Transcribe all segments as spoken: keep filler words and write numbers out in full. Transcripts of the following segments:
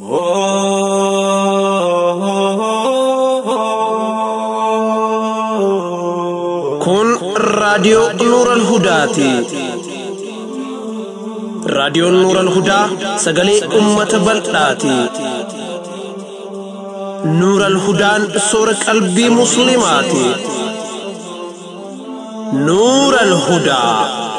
Kun raadiyoo Nuural Hudaati. Raadiyoon Nuural Hudaa sagalee uummata bal'aati. Nuural Hudaan soora qalbii musliimaati. Nuural Hudaa.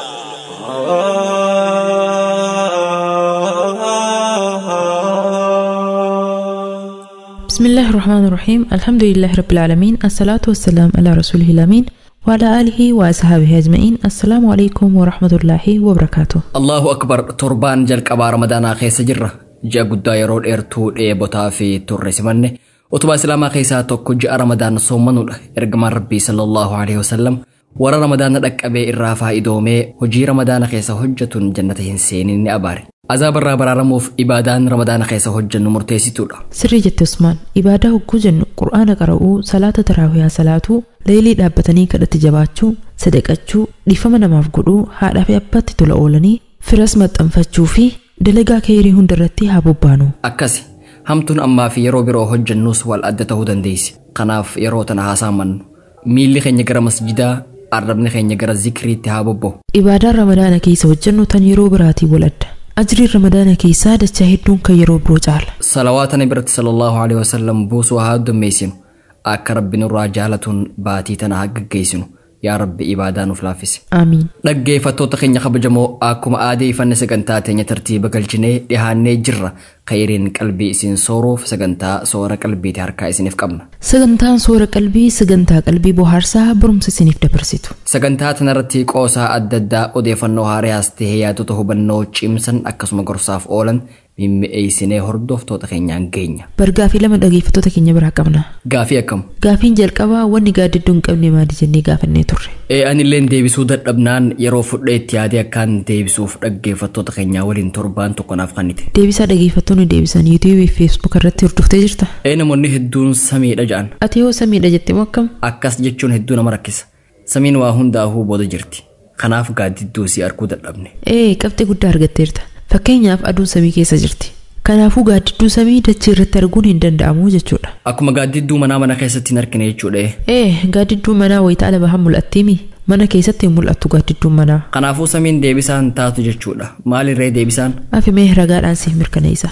بسم الله الرحمن الرحيم الحمد لله رب العالمين الصلاة والسلام على رسوله الأمين وعلى آله وأصحابه أجمعين السلام عليكم ورحمة الله وبركاته. الله أكبر تربان جل كبار رمضان خيس جرة جا قد يرود إرتو إيبوتا في تورس منه وتبا سلاما خيسا توكو جاء رمضان صومنو إرقمان ربي صلى الله عليه وسلم ورا رمضان لك أبي إرافا إدومي وجي رمضان خيسا حجة جنتهن سينين أباري عذاب الرا برارموف إبادان رمضان خيسا حجة نمرتيسي تودا سري جت عثمان إبادة وكوجن قرآن قرأو صلاة تراويها صلاة ليلي دابتني كدت جباتشو صدقاتشو لفمنا مافقودو هذا في أبات تلأولني في رسمة أنفتشو في دلقا كيري هندرتي هابوبانو أكاسي همتون أما في يرو برو حجة نوس والأدته دنديسي قناف يرو تنها سامن ميلي خين يقرأ مسجدا عربني خين يقرأ ذكري تهابوبو إبادة رمضان كيسا وجنو تنيرو براتي ولد أجري رمضان كيسا دجاهدون كيرو بروجال صلوات نبرت صلى الله عليه وسلم بوسو هاد ميسين أك ربنا راجالة باتي تنهاق جيسنو يا رب إبادان فلافس آمين لقي فتو تخين خبجمو أكم آدي فن سجنتات ترتيب قلجني لهاني جرة خيرين قلبي سين صوروف سجنتا صورة قلبي تحركا سنف قبنا سجنتان صورة قلبي سجنتا قلبي بوهارسا برمس سنف دبرسيتو سجنتات نرتي قوسا أددا أديفنو هارياستي هي تتهبنو تشيمسن أكسم قرصاف أولن مم أي سنة هردوف توتا خينيان جينيا برغافي لما دقيفة توتا كينيا برا قبنا غافي أكم غافين جل قبا واني قاد دون قبني ما دي جني غافن نيتور إيه أني لين ديبسو در لبنان يروف ريتيادي أكان ديبسو دقيفة توتا خينيا ولين تربان تقناف خانيتي ديبسا دقيفة توني ديبسان يوتيوب فيسبوك الرتي ردوف تجرتا إيه نموني هدون سمي رجعان أتيو سمي رجعتي موكم أكاس جتشون هدون مركز سمين واهون داهو بود جرتي خناف قاد دوسي أركو در لبني إيه كفتي قد أرغتيرتا فكينياف أدون سمي كيسا جرتي kanaafuu gaaddiduu samii dachee irratti arguun hin danda'amu jechuudha. Akkuma gaaddiduu manaa mana keessatti hin argine jechuudha. Eh, gaaddiduu manaa wayita ala bahan mul'attiimi. Mana keessatti hin mul'attu gaaddiduu manaa. Kanaafuu samiin deebisaan taatu jechuudha. Maalirree deebisaan? Afimee ragaadhaan siif mirkaneessa.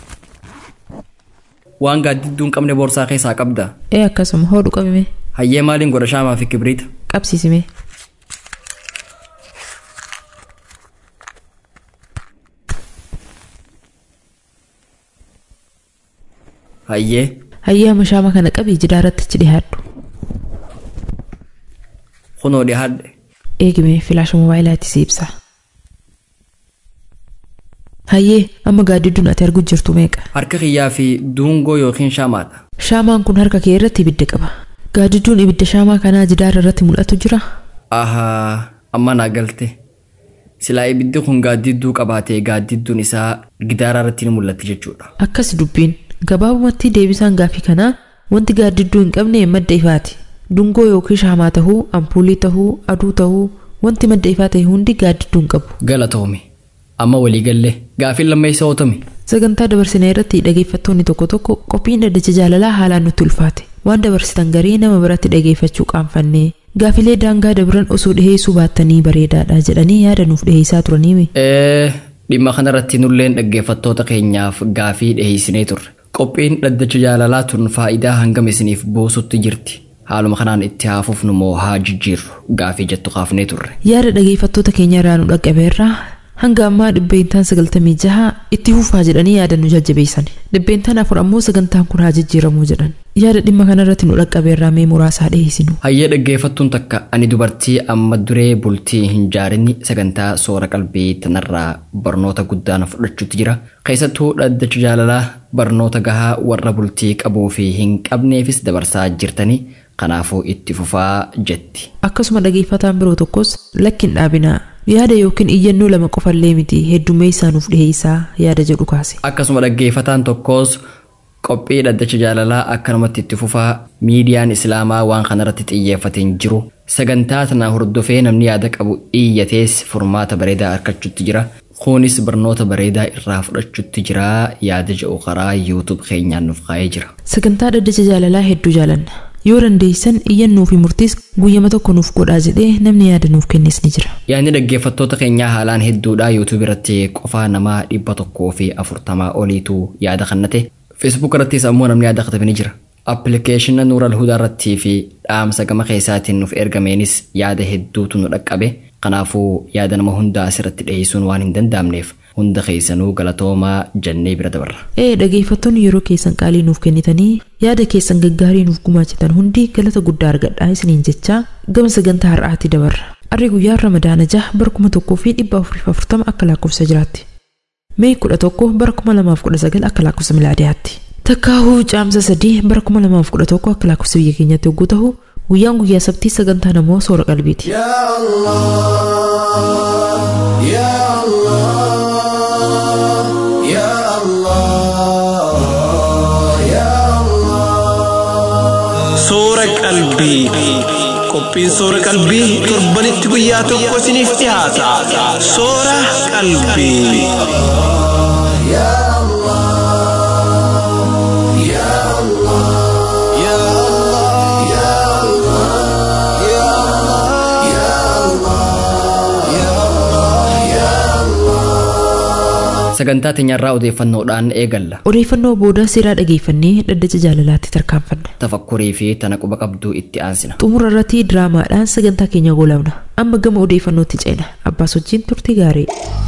Waan gaaddiduun qabne boorsaa keessaa qabda. Eh, akkasuma hodhu qabime. Hayyee maaliin godha shaamaa fi kibriita? Qabsiisime. Hayyee. Hayyee amma shaama kana qabii jidaaratti achi dhiyaadhu. Kunoo dhiyaadhe. Eegime filaasha moobaayilaatii si ibsa. Hayyee amma gaaddiduun ati arguu jirtu meeqa? Harka kiyyaa fi duungoo yookiin shaamaadha. Shaamaan kun harka kee irratti ibidda qaba. Gaaddiduun ibidda shaamaa kanaa jidaara irratti mul'atu jira? Ahaa amma naa galte. Silaa ibiddi kun gaaddiduu qabaatee gaaddidduun isaa gidaara irratti ni mul'atti jechuudha. Akkas dubbiin. Gabaabumatti deebisaan gaafii kanaa wanti gaaddidduu hin qabne madda ifaati. Dungoo yookiin shaamaa tahuu, ampuulii tahuu, aduu tahuu wanti madda ifaa ta'e hundi gaaddidduu hin qabu. Galatoome. Amma walii gallee gaafiin lammeessa ootame. Sagantaa dabarsinee irratti dhageeffattoonni tokko tokko qophiin dhaddacha jaalalaa haalaan nutti ulfaate. Waan dabarsitan garii nama biratti dhageeffachuu qaanfannee gaafilee daangaa dabran osoo dhiheessuu baattanii bareedaadha jedhanii yaada nuuf dhiheessaa turaniimi. Ee dhimma kanarratti nulleen dhaggeeffattoota keenyaaf gaafii dhiheessinee turre. Qophiin dhaddacha jaalalaa tun faayidaa hangam isiniif buusutti jirti. Haaluma kanaan itti haafuuf nu moo haa jijjiirru gaafii jettu kaafnee turre. Yaada dhageeffattoota keenya irraa nu dhaqqabeerraa hanga ammaa dhibbeentaan sagaltamii jaha itti fufaa jedhanii yaada nu jajjabeessan. Dhibbeentaan afur ammoo sagantaan kun haa jijjiiramuu jedhan. Yaada dhimma kanarratti nu dhaqqabeerraa mee muraasaa dhiheessinu. Hayyee dhaggeeffattuun takka ani dubartii amma duree bultii hin jaarinni sagantaa soora qalbii tanarraa barnoota guddaan fudhachuutti jira. Keessattuu dhaddacha jaalalaa barnoota gahaa warra bultii qabuu fi hin qabneefis dabarsaa jirtanii kanaafuu itti fufaa jetti. Akkasuma dhageeffataan biroo tokkos lakkin dhaabinaa yaada yookiin iyyannoo lama qofallee miti heddummeessaa nuuf dhiheessaa yaada jedhu kaase. Akkasuma dhaggeeffataan tokkos qophii dhaddacha jaalalaa akkanumatti itti fufaa miidiyaan islaamaa waan kanarratti xiyyeeffatee jiru sagantaa tanaa hordofee namni yaada qabu iyyatees furmaata bareedaa argachuutti jira kunis barnoota bareedaa irraa fudhachuutti jira yaada jedhu karaa yuutuub keenyaan nuuf kaa'ee jira. Sagantaa dhaddacha jaalalaa hedduu jaalanna. Yoo dandeessan iyyannoo fi murtiis guyyama tokko nuuf godhaa jedhee namni yaada nuuf kennes ni jira. Yaadni dhaggeeffattoota keenyaa haalaan hedduudha yuutuub irratti qofaa namaa dhibba tokkoo fi afurtamaa oliitu yaada kannate. Facebook irrattis ammoo namni yaada katabe ni jira. Appilikeeshina Nuur al-Hudaa irrattii fi dhaamsa gama keessaatiin nuuf ergameenis yaada hedduutu nu dhaqqabe. Kanaafuu yaada nama hundaa asirratti dhiyeessuun waan hin danda'amneef hunda keessanuu galatoomaa jennee bira dabarra. Ee dhaggeeffattoonni yeroo keessan qaalii nuuf kennitanii yaada keessan gaggaarii nuuf gumaachitan hundi galata guddaa argadhaa isiniin jechaa gama sagantaa har'aatti dabarra. Arri guyyaa Ramadaana jaha bara kuma tokkoo fi dhibba afurii fi afurtama akka lakkoofsa jiraatti. Mee kudha tokko bara kuma lamaaf kudha sagal akka lakkoofsa milaadiyaatti. Takkaahuu caamsa sadii bara kuma lamaaf kudha tokko akka lakkoofsa biyya keenyatti yogguu ta'u guyyaan guyyaa sabtii sagantaa namoo soora qalbiiti. Ya Allah, Ya Allah, Ya Allah, Ya Allah. Soora qalbii. Qophiin soora qalbii torbanitti guyyaa tokko isiniif dhiyaata. Soora qalbii. Ya Allah, Ya Allah, Ya Allah, Ya Allah, Ya Allah, Ya Allah, Ya Allah, Ya Allah. Sagantaa teenyarraa odeeffannoodhaan eegalla. Odeeffannoo booda seeraa dhageeffannee dhaddacha jaalalaatti tarkaanfanna. Tafakkurii fi tana quba qabduu itti aansina. Xumura irratti diraamaadhaan sagantaa keenya goolabna. Amma gama odeeffannootti ceena. Abbaas wajjin turtii gaarii.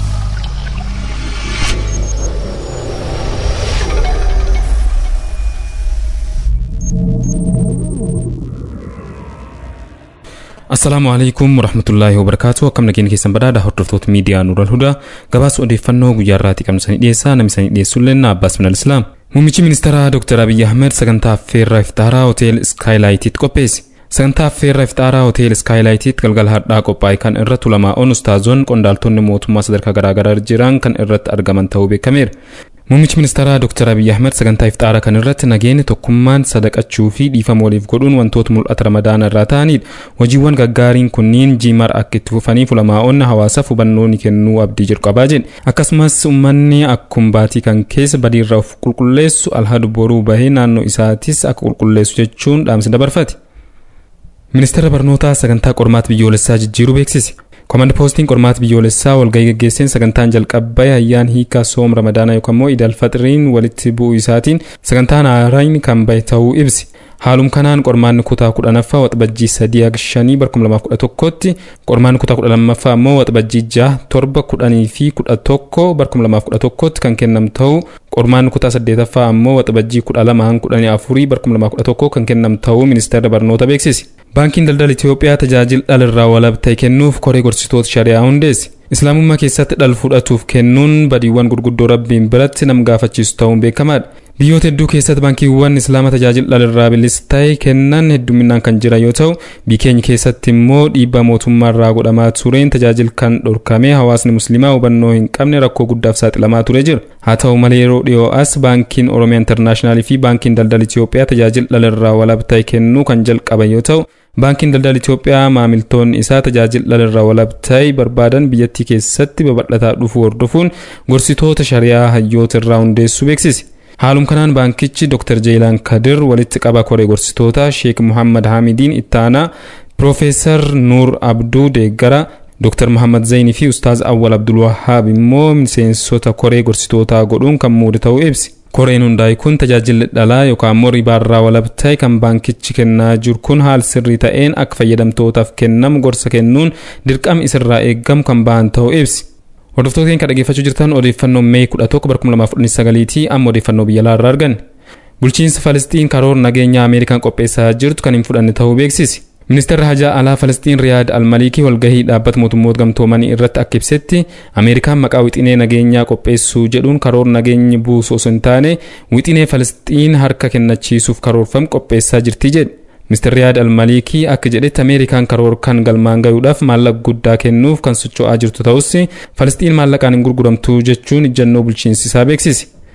Assalaamu alaykum warahmatullaahi wabarakaatu. Akkam nageenya keessan badhaadha hordoftoota miidiyaa Nuur al-Hudaa gabaasa odeeffannoo guyyaa irraatti qabnu sanii dhiyeessaa namni sanii dhiyeessullee Abbaas bin al-Islaam. Muummichi ministeeraa Dr. Abiy Ahmed sagantaa affeerraa iftaaraa hotel Skylight'tti qopheesse. Sagantaa affeerraa iftaaraa hotel Skylight'tti galgala har'aa qophaa'e kan irratti ulamaa ustaazoon qondaaltonni mootummaa sadarkaa garaagaraa jiran kan irratti argaman ta'uu beekameera. Muummichi ministeeraa Dr. Abiy Ahmed sagantaa iftaaraa kan irratti nageenya tokkummaan sadaqachuu fi dhiifama waliif godhuun wantoota mul'ata Ramadaana irraa ta'anidha. Hojiiwwan gaggaariin kunniin jiimar akka itti fufaniif ulamaa'onni hawaasaaf hubannoo ni kennuu abdii jedhu qabaa jedhe. Akkasumas uummanni akkuma baatii kan keessa badiirraa of qulqulleessu alhadu boruu bahee naannoo isaatis akka qulqulleessu jechuun dhaamsa dabarfate. Ministeera barnootaa sagantaa qormaata biyyoolessaa jijjiiruu beeksise. Komand poostiin qormaata biyyoolessaa walgahii gaggeesseen sagantaan jalqabaa ayyaan hiikaa soom Ramadaanaa yookaan immoo Iidal Faxiriin walitti bu'uu isaatiin sagantaan haaraan kan bahe ta'uu ibsi. Haalum kanaan qormaanni kutaa kudhanaffaa waxabajjii sadii haga shanii bara kuma lamaaf kudha tokkotti qormaanni kutaa kudha lammaffaa immoo waxabajjii jaha torba kudhanii fi kudha tokko bara kuma lamaaf kudha tokkotti kan kennamu ta'uu qormaanni kutaa saddeetaffaa ammoo waxabajjii kudha lama hanga kudhanii afurii bara kuma lamaaf kudha tokko kan kennamu ta'uu ministeerri barnoota beeksise. Baankiin daldala Itoophiyaa tajaajila dhalirraa walabtee kennuuf koree gorsitoota shari'aa hundeesse. Islaamummaa keessatti dhal fudhatuuf kennuun badiiwwan gurguddoo rabbiin biratti nam gaafachiisu ta'uun beekamaadha. Biyyoota hedduu keessatti baankiiwwan islaama tajaajila dhalirraa bilis ta'e kennan hedduminaan kan jiran yoo ta'u biyya keenya keessatti immoo dhiibbaa mootummaarraa godhamaa tureen tajaajila kan dhorkamee hawaasni musliimaa hubannoo hin qabne rakkoo guddaaf saaxilamaa ture jira. Haa ta'u malee yeroo dhiyoo as baankiin Oromiyaa Intarnaashinaal fi baankiin daldala Itoophiyaa tajaajila dhalirraa walabtee kennuu kan jalqaban yoo ta'u baankiin daldala Itoophiyaa maamiltoonni isaa tajaajila dhalirraa walabtee barbaadan biyyattii keessatti babal'ataa dhufuu hordofuun gorsitoota shari'aa hayyoota irraa hundeessuu beeksise. Haalum kanaan baankichi Dr. Jeelaan Kadir walitti qaba koree gorsitoota Sheek Muhammad Hamidiin Ittaanaa, Profeesar Nuur Abduu Deeggara, Dr. Muhammad Zayni fi Ustaaz Awwal Abdul Wahhaab immoo miseensota koree gorsitootaa godhuun kan muude ta'uu ibsi. Koreen hundaa'e kun tajaajilli dhalaa yookaan immoo ribaarraa walabtee kan baankichi kennaa jiru kun haal sirrii ta'een akka fayyadamtootaaf kennamu gorsa kennuun dirqama isirraa eeggamu kan ba'an ta'uu ibsi. Hordoftoota keenya dhaggeeffachuu jirtan odeeffannoo Mee kudha tokko bara kuma lamaaf kudha sagaliitii amma odeeffannoo biyya alaa irraa arganne. Bulchiinsa Falastiin karoora nageenya Ameerikaan qopheessaa jirtu kan hin fudhanne ta'uu beeksise. Ministeerri Hajaa Alaa Falastiin Riyaad Almalikii walgahii dhaabbata mootummoota gamtoomanii irratti akka ibsetti Ameerikaan maqaa wixinee nageenyaa qopheessuu jedhuun karoora nageenya buusuu osoo hin taane wixinee Falastiin harka kennachiisuuf karoorfame qopheessaa jirti jedhe. Mister Riyaad Almalikii akka jedhetti Ameerikaan karoora kan galmaan ga'uudhaaf maallaqa guddaa kennuuf kan socho'aa jirtu ta'us Falastiin maallaqaan hin gurguramtu jechuun ejjennoo bulchiinsi isaa beeksise.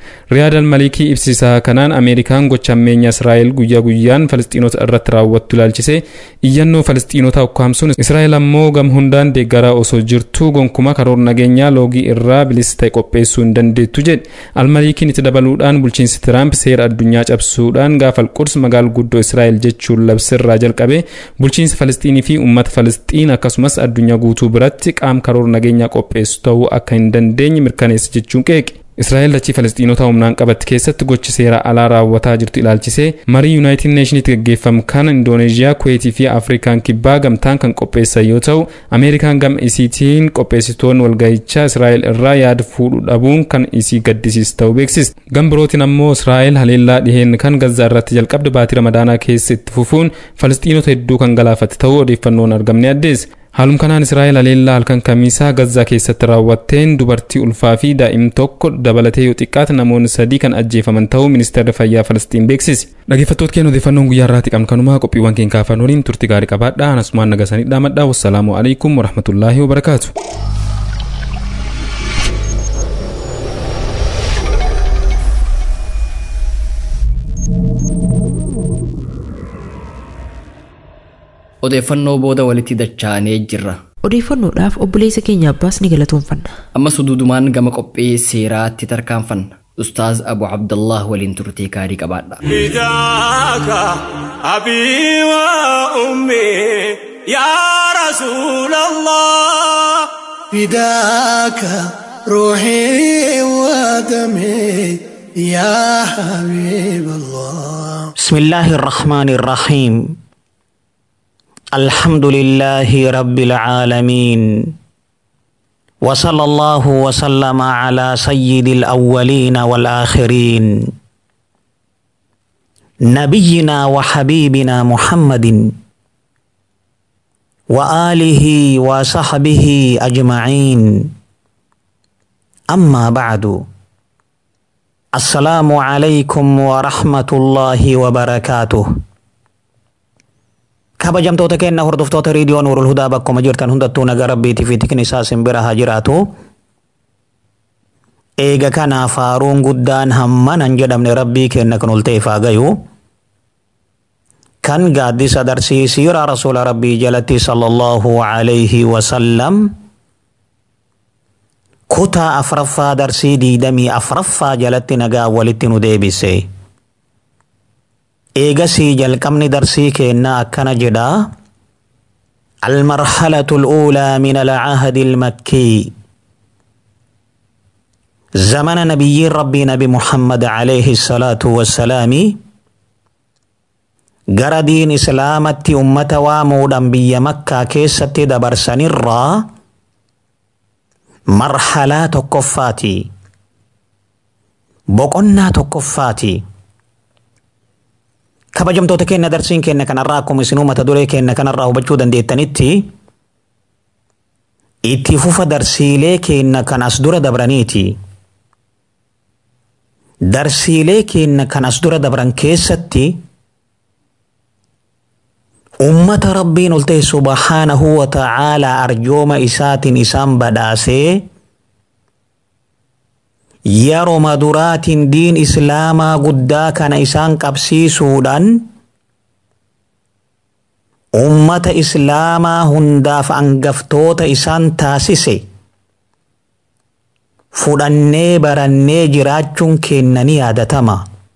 Riyaad al-Malikii ibsisaa kanaan Ameerikaan gocha ammeenya Israa'el guyyaa guyyaan Falisxiinota irratti raawwattu ilaalchisee iyyannoo Falisxiinota ukkaamsuun Israa'el ammoo gam hundaan deeggaraa osoo jirtu gonkumaa karoora nageenyaa loogii irraa bilisa ta'e qopheessuu hin dandeettu jedhe. Al-Malikiin itti dabaluudhaan bulchiinsi Tiraamp seera addunyaa cabsuudhaan gaafa al-Quds magaalaa guddoo Israa'el jechuun labsirraa jalqabe bulchiinsa Falisxiinii fi uummata Falisxiin akkasumas addunyaa guutuu biratti qaama karoora nageenyaa qopheessu ta'uu akka hin dandeenye mirkaneessa jechuun qeeqe. Israa'el dachii Falisxiinota humnaan qabatti keessatti gochi seera alaa raawwataa jirtu ilaalchisee marii Yuunaayitid Neeshiniitti gaggeeffamu kan Indooneeziyaa, Kuweetii fi Afrikaan kibbaa gamtaan kan qopheessan yoo ta'u, Ameerikaan gama isiitiin qopheessitoonni walgahichaa Israa'el irraa yaada fuudhuu dhabuun kan isii gaddisiisu ta'uu beeksiste. Gama birootiin ammoo Israa'el haleellaa dhiheen kan Gazzaa irratti jalqabde baatii Ramadaanaa keessa itti fufuun Falisxiinota hedduu kan galaafatte ta'uu odeeffannoon argamne addeesse. Haaluma kanaan Israa'el haleellaa halkan kamiisaa Gazzaa keessatti raawwatteen dubartii ulfaa fi daa'im tokko dabalatee yoo xiqqaate namoonni sadii kan ajjeefaman ta'uu ministeerri fayyaa Falastiin beeksise. Dhaggeeffattoota keenya odeeffannoon guyyaa irraatti qabnu kanumaa qophiiwwan keenya kaafan waliin turtii gaarii qabaadhaa. Anasumaan nagasanii dhaamadhaa. Wassalaamu alaikum warahmatullaahi wabarakaatu. Odeeffannoo booda walitti dachaanee jirra. Odeeffannoodhaaf obboleessa keenya Abbaas ni galatoomfanna. Ammas huduudumaan gama qophii seeraatti tarkaanfanna. Ustaaz Abu Abdullah waliin turtii gaarii qabaadha. Fidaaka abii wa ummi yaa Rasuulallah. Fidaaka ruuxii wa damii yaa Habiiballah. Bismillaahi irrahmaani irrahiim. الحمد لله رب العالمين وصلى الله وسلم على سيد الأولين والآخرين نبينا وحبيبنا محمد وآله وصحبه أجمعين أما بعد السلام عليكم ورحمة الله وبركاته. kabajamtoota keenya hordoftoota reediyoo Nuurul Hudaa bakkuma jirtan hundattuu nagaa rabbiitii fi tikni isaa simbira haa jiraatu. Eega kana faaruun guddaan hamman hin jedhamne rabbii keenya kan ol ta'eef haa gayu. Kan gaaddisa darsii siiraa rasuula rabbii jalatti sallallahu alayhi wa sallam kutaa afraffaa darsii diidamii afraffaa jalatti nagaa walitti nu deebise. إيجاسي جلقمني درسي كينا أكنا جدا المرحلة الأولى من العهد المكي زمن نبي ربي نبي محمد عليه الصلاة والسلام قردين إسلامة أمة وامود أنبي مكة كيسة دبرسن الرا مرحلة تكفاتي بقنا تكفاتي kabajamtoota keenya darsiin keenya kanarraa akkuma isinuu mata duree keenya kanarraa hubachuu dandeettanitti itti fufa darsiilee keenya kan as dura dabraniiti. Darsiilee keenya kan as dura dabran keessatti ummata rabbiin ol ta'e subhaanahu wa ta'aalaa arjooma isaatiin isaan badhaasee yeroo maduraatiin diin islaamaa guddaa kana isaan qabsiisuudhaan ummata islaamaa hundaaf angaftoota isaan taasise fudhannee barannee jiraachuun keenya ni yaadatama.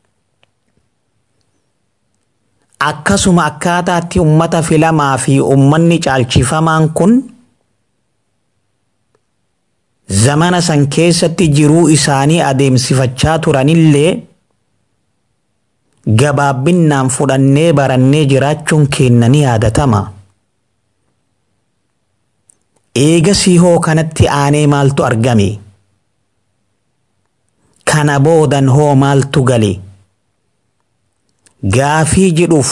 Akkasuma akkaataatti ummata filamaa fi ummanni caalchifamaan kun zamana san keessatti jiruu isaanii adeemsifachaa turanillee gabaabbinaan fudhannee barannee jiraachuun keenya ni yaadatama. Eegasii hoo kanatti aanee maaltu argame? Kana boodan hoo maaltu gale? Gaafii jedhuuf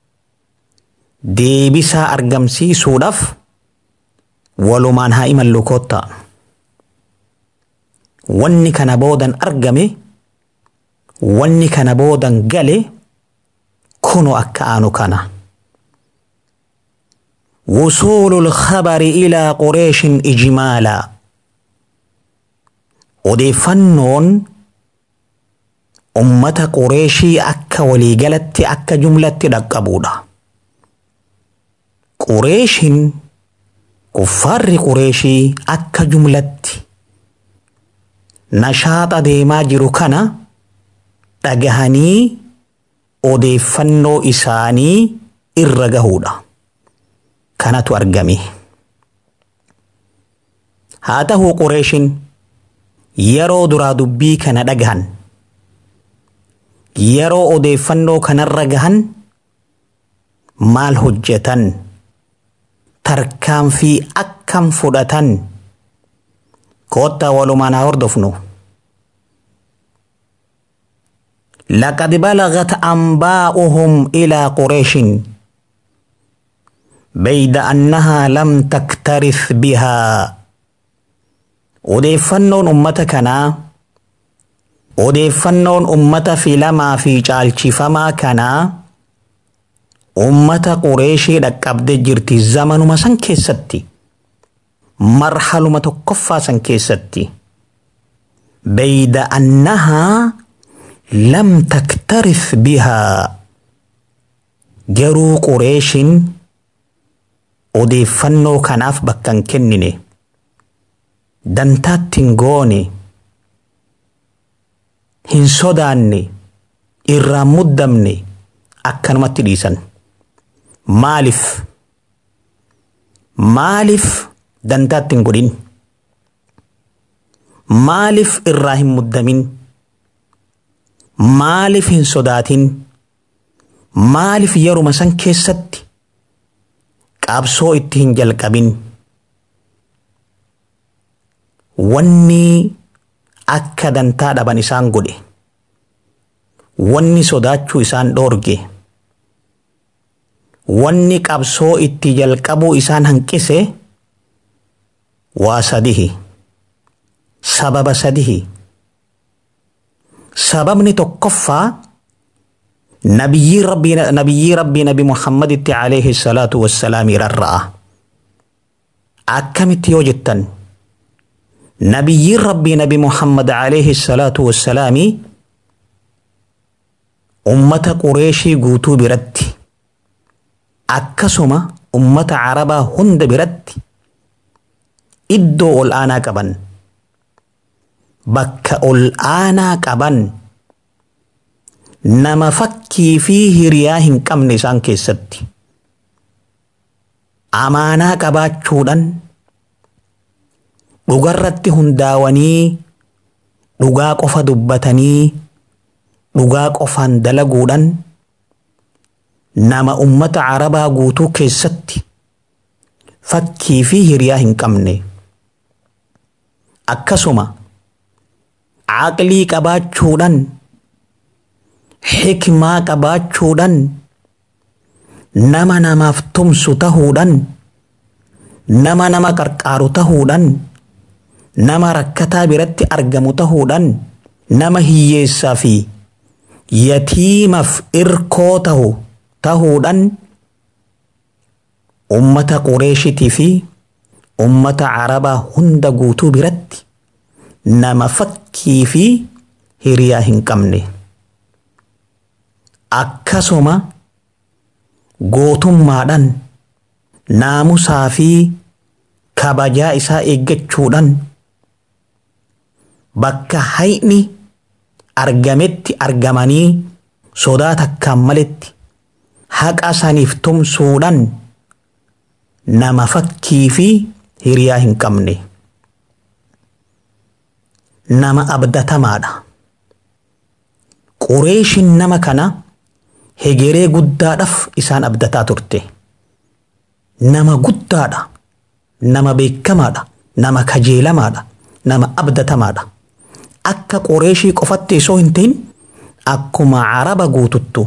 deebisaa argamsiisuudhaaf walumaan haa imallu kottaa. Wanni kana boodan argame, wanni kana boodan gale kunu akka aanu kana. وصول الخبر إلى قريش إجمالا odeeffannoon ummata qureeshii akka waliigalatti akka jumlatti dhaqqabuudha. Qureeshiin kuffaarri qureeshii akka jumlatti nashaaxa deemaa jiru kana dhagahanii odeeffannoo isaanii irra gahuudha. Kanatu argame. Haa ta'uu qureeshiin yeroo duraa dubbii kana dhagahan yeroo odeeffannoo kanarra gahan maal hojjetan tarkaanfii akkam fudhatan koottaa walumaan haa hordofnu. لقد بلغت أنباؤهم إلى قريش بيد أنها لم تكترث بها. odeeffannoon ummata kanaa odeeffannoon ummata filamaa fi caalchifamaa kanaa ummata qureeshii dhaqqabde jirti zamanuma san keessatti marhaluma tokkoffaa san keessatti bayda annahaa lam taktarif bihaa. garuu qureeshiin odeeffannoo kanaaf bakka hin kennine dantaatti hin goone hin sodaanne irraan muddamne akkanumatti dhiisan. Maaliif maaliif dantaatti hin godhin maaliif irraa hin muddamin maaliif hin sodaatin maaliif yeruma san keessatti qabsoo itti hin jalqabin. Wanni akka dantaa dhaban isaan godhe wanni sodaachuu isaan dhoorge wanni qabsoo itti jalqabuu isaan hanqise waa sadihi sababa sadihi. sababni tokkoffaa nabiyyi rabbii nabiyyi rabbii nabi Muhammaditti alayhi salaatu wassalaam irraa akkamitti yoo jettan nabiyyi rabbii nabi Muhammad alayhi salaatu wassalaam ummata qureeshii guutuu biratti akkasuma ummata arabaa hunda biratti iddoo ol aanaa qaban bakka ol aanaa qaban nama fakkii fi hiriyaa hin qabne isaan keessatti amaanaa qabaachuudhaan dhugarratti hundaawanii dhugaa qofa dubbatanii dhugaa qofaan dalaguudhaan nama ummata arabaa guutuu keessatti fakkii fi hiriyaa hin qabne akkasuma aqlii qabaachuudhaan hikmaa qabaachuudhaan nama namaaf tumsu tahuudhaan nama nama qarqaaru tahuudhaan nama rakkataa biratti argamu tahuudhaan nama hiyyeessaa fi yatiimaaf irkoo tahu tahuudhaan ummata qureeshitii fi ummata arabaa hunda guutuu biratti nama fakkii fi hiriyaa hin qabne akkasuma gootummaadhaan naamusaa fi kabajaa isaa eeggachuudhaan bakka hayni argametti argamanii sodaa takkaan maletti haqa saniif tumsuudhaan nama fakkii fi hiriyaa hin qabne nama abdatamaadha. Qureeshiin nama kana hegeree guddaadhaaf isaan abdataa turte. Nama guddaadha, nama beekamaadha, nama kajeelamaadha, nama abdatamaadha. Akka Qureeshii qofatti osoo hin ta'in akkuma Araba guututtu.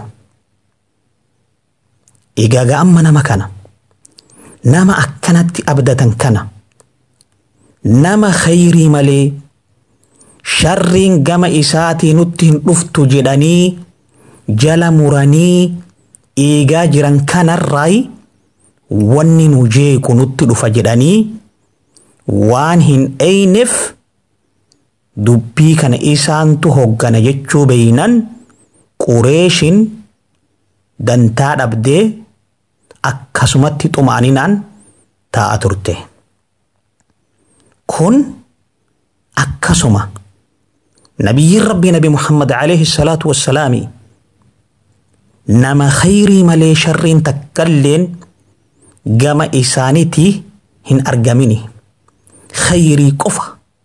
Egaa amma nama kana nama akkanatti abdatan kana nama khayrii malee sharriin gama isaatii nutti hin dhuftu jedhanii jala muranii eegaa jiran kanarraa wanni nu jeequ nutti dhufa jedhanii waan hin eyneef dubbii kana isaantu hoggana jechuu beeynan Qureeshin dantaa dhabdee akkasumatti xumaaninaan taa'a turte. Kun akkasuma nabiyyiin rabbii nabi Muhammad alayhi salaatu wassalaami nama khayrii malee sharriin takkalleen gama isaanitii hin argamini. Khayrii qofa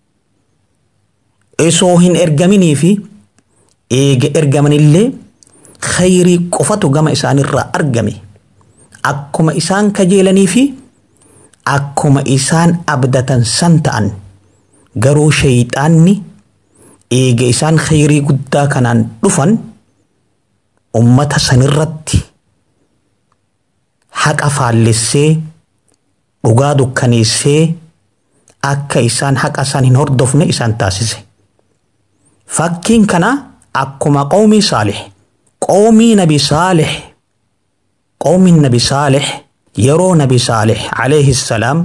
esoo hin ergaminii fi eega ergamanillee khayrii qofatu gama isaanirraa argame. Akkuma isaan kajeelanii fi akkuma isaan abdatan san ta'an garuu shayxaanni eega isaan khayrii guddaa kanaan dhufan ummata sanirratti haqa faallessee dhugaa dukkaneessee akka isaan haqa isaan hin hordofne isaan taasise. Fakkiin kana akkuma qawmii Saalih qawmii nabi Saalih qawmiin nabi Saalih yeroo nabi Saalih alayhi salaam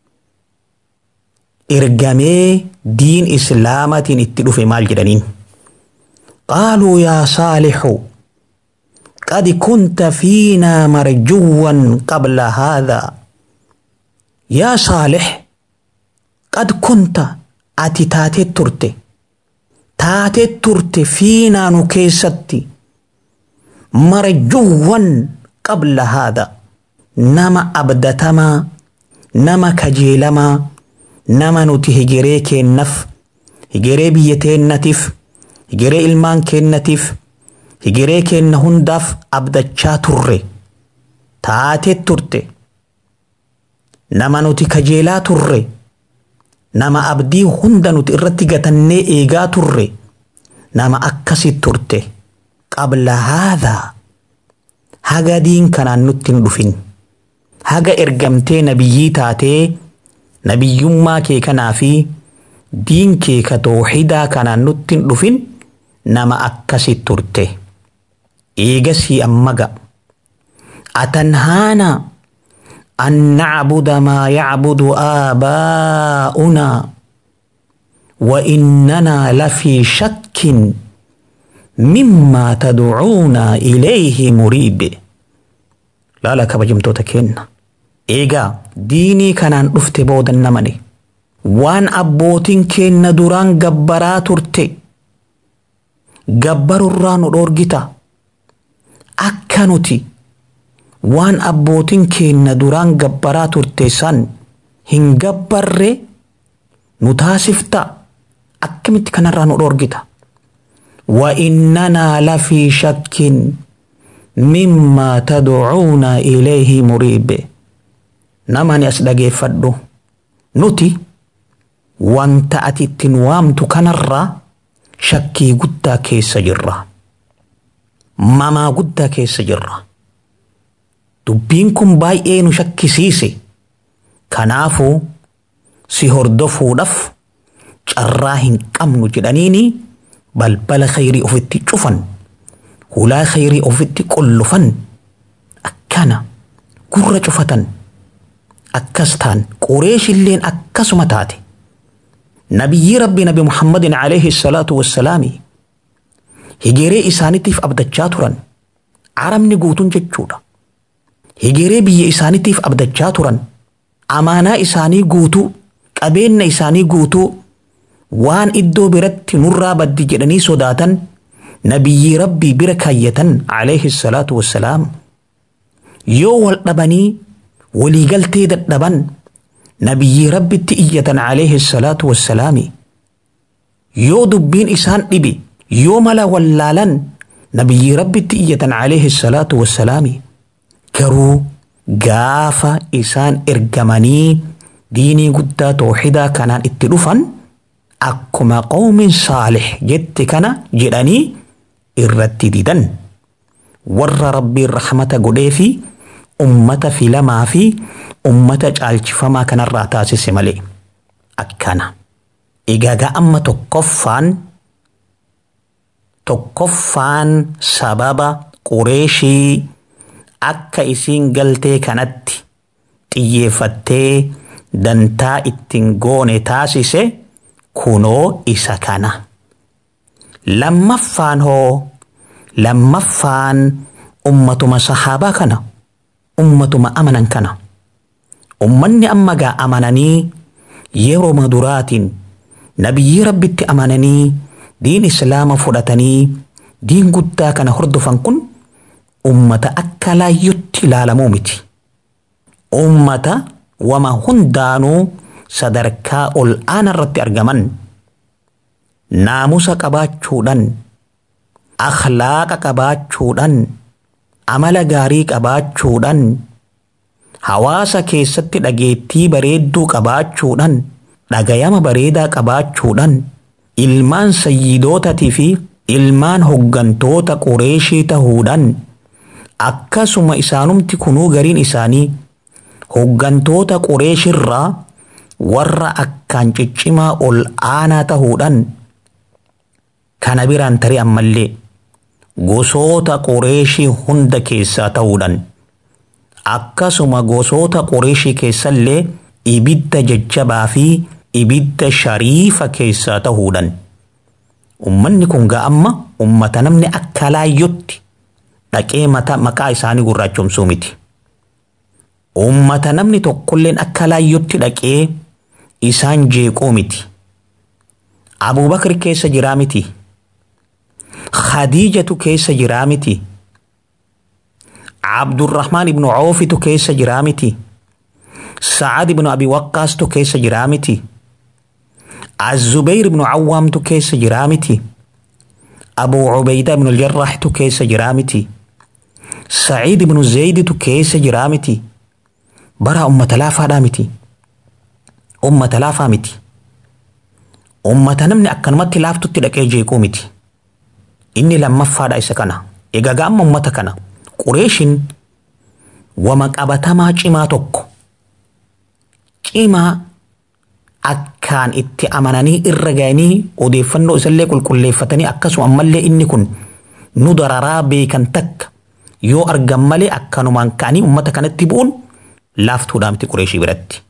ergamee diin islaamatiin itti dhufe maal jedhaniin qaaluu yaa Saalihu qad kunta fiinaa marjuwan qabla haadhaa yaa Saalih qad kunta ati taatee turte taatee turte fiinaa nu keessatti marjuwan qabla haadhaa nama abdatamaa nama kajeelamaa nama nuti hegeree kennaf hegeree biyya teennatiif hegeree ilmaan kennatiif hegeree kenna hundaaf abdachaa turre taatee turte nama nuti kajeelaa turre nama abdii hunda nuti irratti gatannee eegaa turre nama akkasi turte qabla haadhaa haga diin kanaan nutti hin dhufin haga ergamtee nabiyyii taatee nabiyyummaa kee kanaa fi diin kee ka tawhiidaa kanaan nutti hin dhufin nama akkasi turte. Eegasii ammaga atanhaana an na'buda maa ya'budu aabaa'unaa wa innanaa lafii shakkin mimmaa tad'uunaa ilayhi muriib. Laala kabajamtoota kenna eegaa diinii kanaan dhufte boodan namane waan abbootiin kenna duraan gabbaraa turte gabbarurraa nu dhoorgita akka nuti waan abbootiin kenna duraan gabbaraa turte san hin gabbarre nu taasifta akkamitti kanarraa nu dhoorgita. Wa innanaa lafii shakkin mimmaa tad'uunaa ilayhi muriib. Namani as dhageeffadhu nuti wanta ati ittiin waamtu kanarraa shakkii guddaa keessa jirra. Mamaa guddaa keessa jirra. Dubbiin kun baay'ee nu shakkisiise. Kanaafuu si hordofuudhaaf carraa hin qabnu jedhaniini balbala khayrii ofitti cufan. Hulaa khayrii ofitti qullufan. Akkana gurra cufatan. Akkas ta'an Qureeshilleen akkasuma taate. Nabiyyi Rabbi Nabi Muhammadin alayhi salaatu wassalaami hegeree isaaniitiif abdachaa turan. Arabni guutuun jechuudha. Hegeree biyya isaaniitiif abdachaa turan. Amaanaa isaanii guutuu qabeenya isaanii guutuu waan iddoo biratti nurraa baddi jedhanii sodaatan nabiyyi Rabbi bira kaayyatan alayhi salaatu wassalaam yoo wal dhabanii waliigaltee dadhaban nabiyyi Rabbitti iyyatan alayhi salaatu wassalaami yoo dubbiin isaan dhibe yoo mala wallaalan nabiyyi Rabbitti iyyatan alayhi salaatu wassalaami garuu gaafa isaan ergamanii diinii guddaa tawhiidaa kanaan itti dhufan akkuma qawmiin Saalih jette kana jedhanii irratti didan. Warra Rabbiin rahmata godhee fi ummata filamaa fi ummata caalchifamaa kanarraa taasise malee akkana. Egaa amma tokkoffaan tokkoffaan sababa Qureeshii akka isiin galtee kanatti xiyyeeffattee dantaa ittiin goone taasise kunoo isa kana. Lammaffaan hoo lammaffaan ummatuma sahaabaa kana ummatuma amanan kana. Ummanni amma gaa amananii yeroo maduraatiin nabiyyi rabbitti amananii diin islaama fudhatanii diin guddaa kana hordofan kun ummata akka laayyutti ilaalamuu miti. Ummata wama hundaanuu sadarkaa ol aanaa irratti argaman naamusa qabaachuudhaan akhlaaqa qabaachuudhaan amala gaarii qabaachuudhaan hawaasa keessatti dhageettii bareedduu qabaachuudhaan dhagayama bareedaa qabaachuudhaan ilmaan sayyidootatii fi ilmaan hoggantoota Qureeshii ta'uudhaan akkasuma isaanumti kunuu gariin isaanii hoggantoota Qureeshirraa warra akkaan ciccimaa ol aanaa ta'uudhaan kana biraan tarii ammallee gosoota Qureeshii hunda keessaa ta'uudhaan akkasuma gosoota Qureeshii keessallee ibidda jajjabaa fi ibidda shariifa keessaa ta'uudhaan ummanni kun ga'amma ummata namni akka laayyutti dhaqee maqaa isaanii gurraachomsuu miti. Ummata namni tokkolleen akka laayyutti dhaqee isaan jeequu miti. Abuubakar keessa jiraa miti. Khadiijatu keessa jiraa miti. Abdurrahmaan ibnu Coofitu keessa jiraa miti. Sa'ad ibnu Abi Waqqaastu keessa jiraa miti. Az-Zubayr ibnu Cawwaamtu keessa jiraa miti. Abuu Cubayda ibnu Jarraaxtu keessa jiraa miti. Saciid ibnu Zayditu keessa jiraa miti. Bara ummata laafaadhaa miti. Ummata laafaa miti. Ummata namni akkanumatti laaftutti dhaqee jeequu miti. Inni lammaffaadha isa kana. Egaa ga'amma ummata kana Qureeshin wama qabatamaa cimaa tokko cimaa akkaan itti amananii irra ga'anii odeeffannoo isallee qulqulleeffatanii akkasuma ammallee inni kun nu dararaa beekan takka yoo argan malee akkanumaan ka'anii ummata kanatti bu'uun laaftuudhaa miti Qureeshii biratti.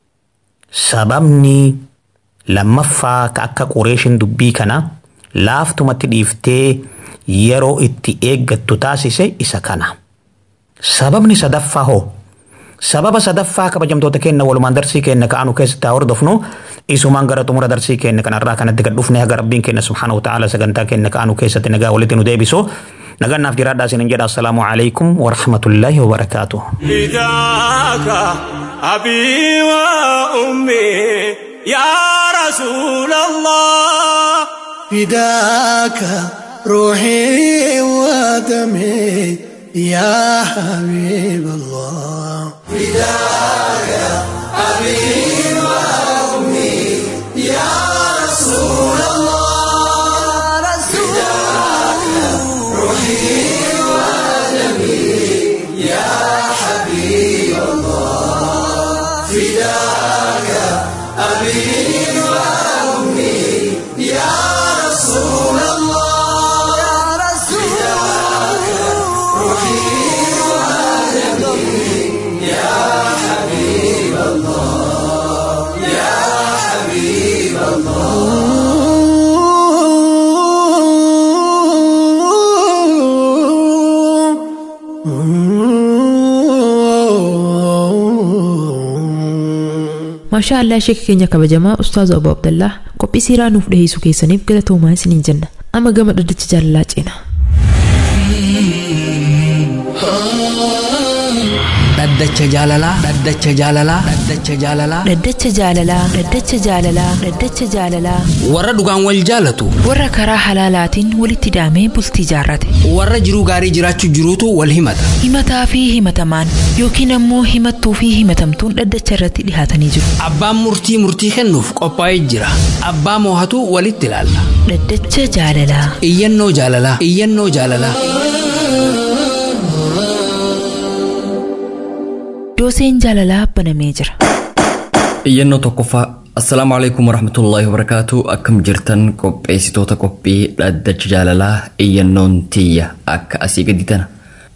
Sababni lammaffaa ka akka Qureeshin dubbii kana laaftumatti dhiiftee yeroo itti eeggattu taasise isa kana. Sababni sadaffaa hoo sababa sadaffaa kabajamtoota keenya walumaan darsii keenya ka'anu keessatti haa hordofnu isumaan gara xumura darsii keenya kanarraa kanatti gad dhufne haga rabbiin keenya subhaanahu wa ta'ala sagantaa keenya ka'anu keessatti nagaa walitti nu deebisu nagannaaf jiraadhaa isinin jedha assalaamu alaykum wa rahmatullaahi wa barakaatuh. فداك أبي وأمي يا رسول الله فداك روحي ودمي يا حبيب الله فداك أبي وأمي يا رسول الله فداك روحي ودمي يا حبيب الله فداك أبي وأمي يا رسول الله فداك روحي ودمي يا حبيب الله يا حبيب Masha Allah sheekh keenya kabajamaa Ustaaz Abu Abdallah qophii siiraa nuuf dhiyeessuu keessaniif galatoomaa isiniin jenna. Amma gama dhaddacha jaalalaa ceena. Dhaddacha jaalalaa dhaddacha jaalalaa dhaddacha jaalalaa Dhaddacha jaalalaa dhaddacha jaalalaa dhaddacha jaalalaa warra dhugaan wal jaalatu warra karaa halaalaatiin walitti hidhamee bultii jaarrate warra jiruu gaarii jiraachuu jiruutu wal himata. himataa fi himatamaan yookiin ammoo himattuu fi himatamtuun dhaddacha irratti dhihaatanii jiru. Abbaan murtii murtii kennuuf qophaa'ee jira. Abbaa moohatu walitti ilaalla. Dhaddacha jaalalaa Iyyannoo jaalalaa iyyannoo jaalalaa. dooseen jaalalaa banamee jira. Iyyannoo tokkoffaa. Assalaamu alaikum warahmatullahi wabarakatuh. Akkam jirtan qopheessitoota qophii dhaddacha jaalalaa iyyannoon tiyya akka asii gadi tana.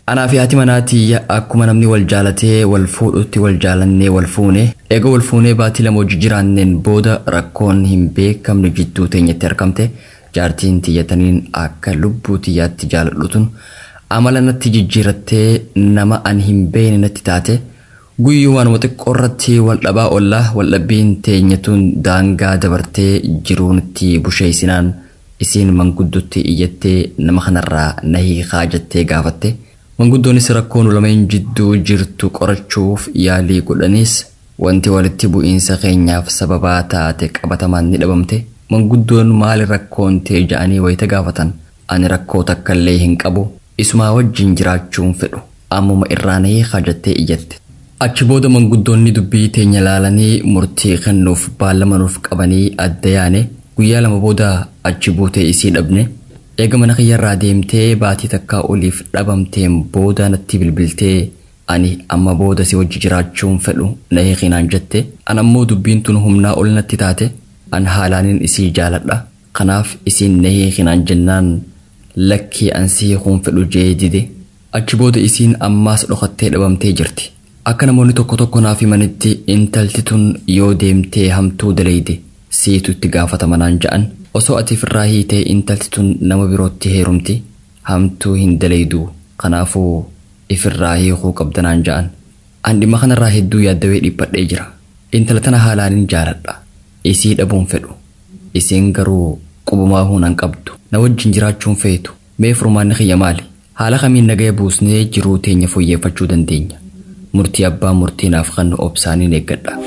Anaa fi haati manaatii akkuma namni wal jaalatee wal fuudhutti wal jaalannee wal fuune eega wal fuunee baatii lama hojii jiraanneen booda rakkoon hin beekamne jidduu teenyatti argamte jaartiin tiyyataniin akka lubbuu tiyyaatti jaaladhutun amala natti jijjiirattee nama an hin beekne natti taate guyyumaan xiqqoo irratti wal dhabaa ollaa wal dhabbiin teenyatuun daangaa dabartee jiruunitti busheessinaan isiin manguddotti iyyattee nama kanarraa nahii kaajattee gaafatte. Manguddoonis rakkoon lameen jidduu jirtu qorachuuf yaalii godhanis wanti walitti bu'iinsa keenyaaf sababaa taate qabatamaan ni dhabamte. Manguddoon maali rakkoon ta'e ja'anii wayita gaafatan ani rakkoo takkallee hin qabu isumaa wajjin jiraachuun fedhu ammuma irraa nahii kaajattee iyyatte. Achi booda manguddoonni dubbii teenya laalanii murtii kennuuf baallamanuuf qabanii adda yaane guyyaa lama booda achi buutee isii dhabne. Eega mana kiyyarraa deemtee baatii takkaa oliif dhabamteen booda natti bilbiltee ani amma booda si wajji jiraachuun fedhu nahii kinaan jette an ammoo dubbiin tun humnaa ol natti taate an haalaaniin isii jaaladha kanaaf isiin nahii kinaan jennaan lakkii an sii kun fedhu jee dide. Achi booda isiin ammaas dhokattee dhabamtee jirti. Akka namoonni tokko tokko naaf himanitti intalti tun yoo deemtee hamtuu dalayde siitu itti gaafatamanaan ja'an. Osoo ati firraa hiitee intalti tun nama birootti heerumti hamtuu hin dalaydu kanaafuu ifirraa hiikuu qabdanaan ja'an. An dhimma kanarraa hedduu yaaddawee dhiphadhee jira. Intala tana haalaaniin jaaladha. Isii dhabuun fedhu. Isiin garuu qubumaa hunan qabdu. Na wajjin jiraachuun feetu. Mee furmaanni kiyya maali? Haala kamiin nagaya buusnee jiruu teenya fooyyeffachuu dandeenya? Murtii abbaan murtii naaf kan obsaaniin eeggadha.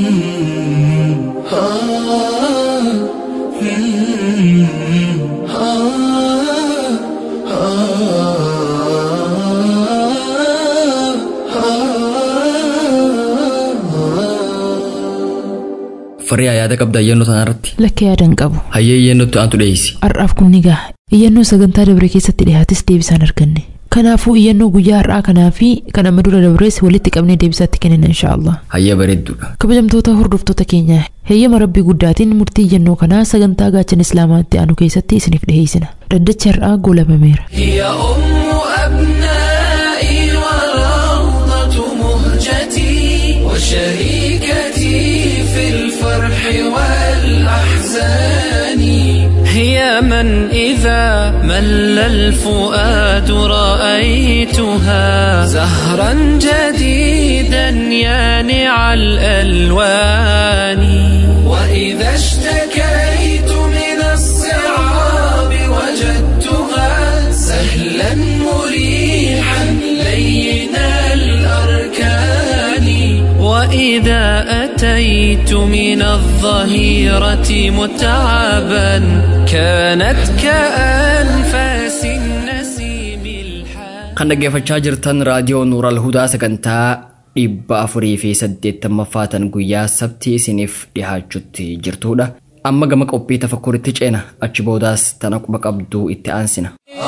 Fariyaa yaada qabda iyyannoo sanarratti? Lakkee yaada hin qabu. Hayyee iyyannootti aantu dhiyeessi. Har'aaf kun ni gaha. Iyyannoo sagantaa dabre keessatti dhiyaates deebisaan arganne. Kanaafuu iyyannoo guyyaa har'aa kanaa fi kan amma dura dabrees walitti qabnee deebisaatti kennina inshaallah. Hayyee bareedduudha. Kabajamtoota hordoftoota keenya heeyyama rabbii guddaatiin murtii iyyannoo kanaa sagantaa gaachana islaamaatti aanu keessatti isiniif dhiyeessina. Dhaddachi har'aa goolabameera. هي من إذا مل الفؤاد رأيتها زهرا جديدا يانع الألوان وإذا اشتكيت من الصعاب وجدتها سهلا مريحا لين الأركان وإذا أتيت من الظهيرة متعبا كانت كأنفاس النسيم الحان. Kan dhaggeeffachaa jirtan raadiyoo Nuural Hudaa sagantaa dhibba afurii fi saddeettamaffaataan guyyaa sabtii isiniif dhihaachutti jirtudha. Amma gama qophii tafakkuritti ceena achi boodaas tana quba qabduu itti aansina.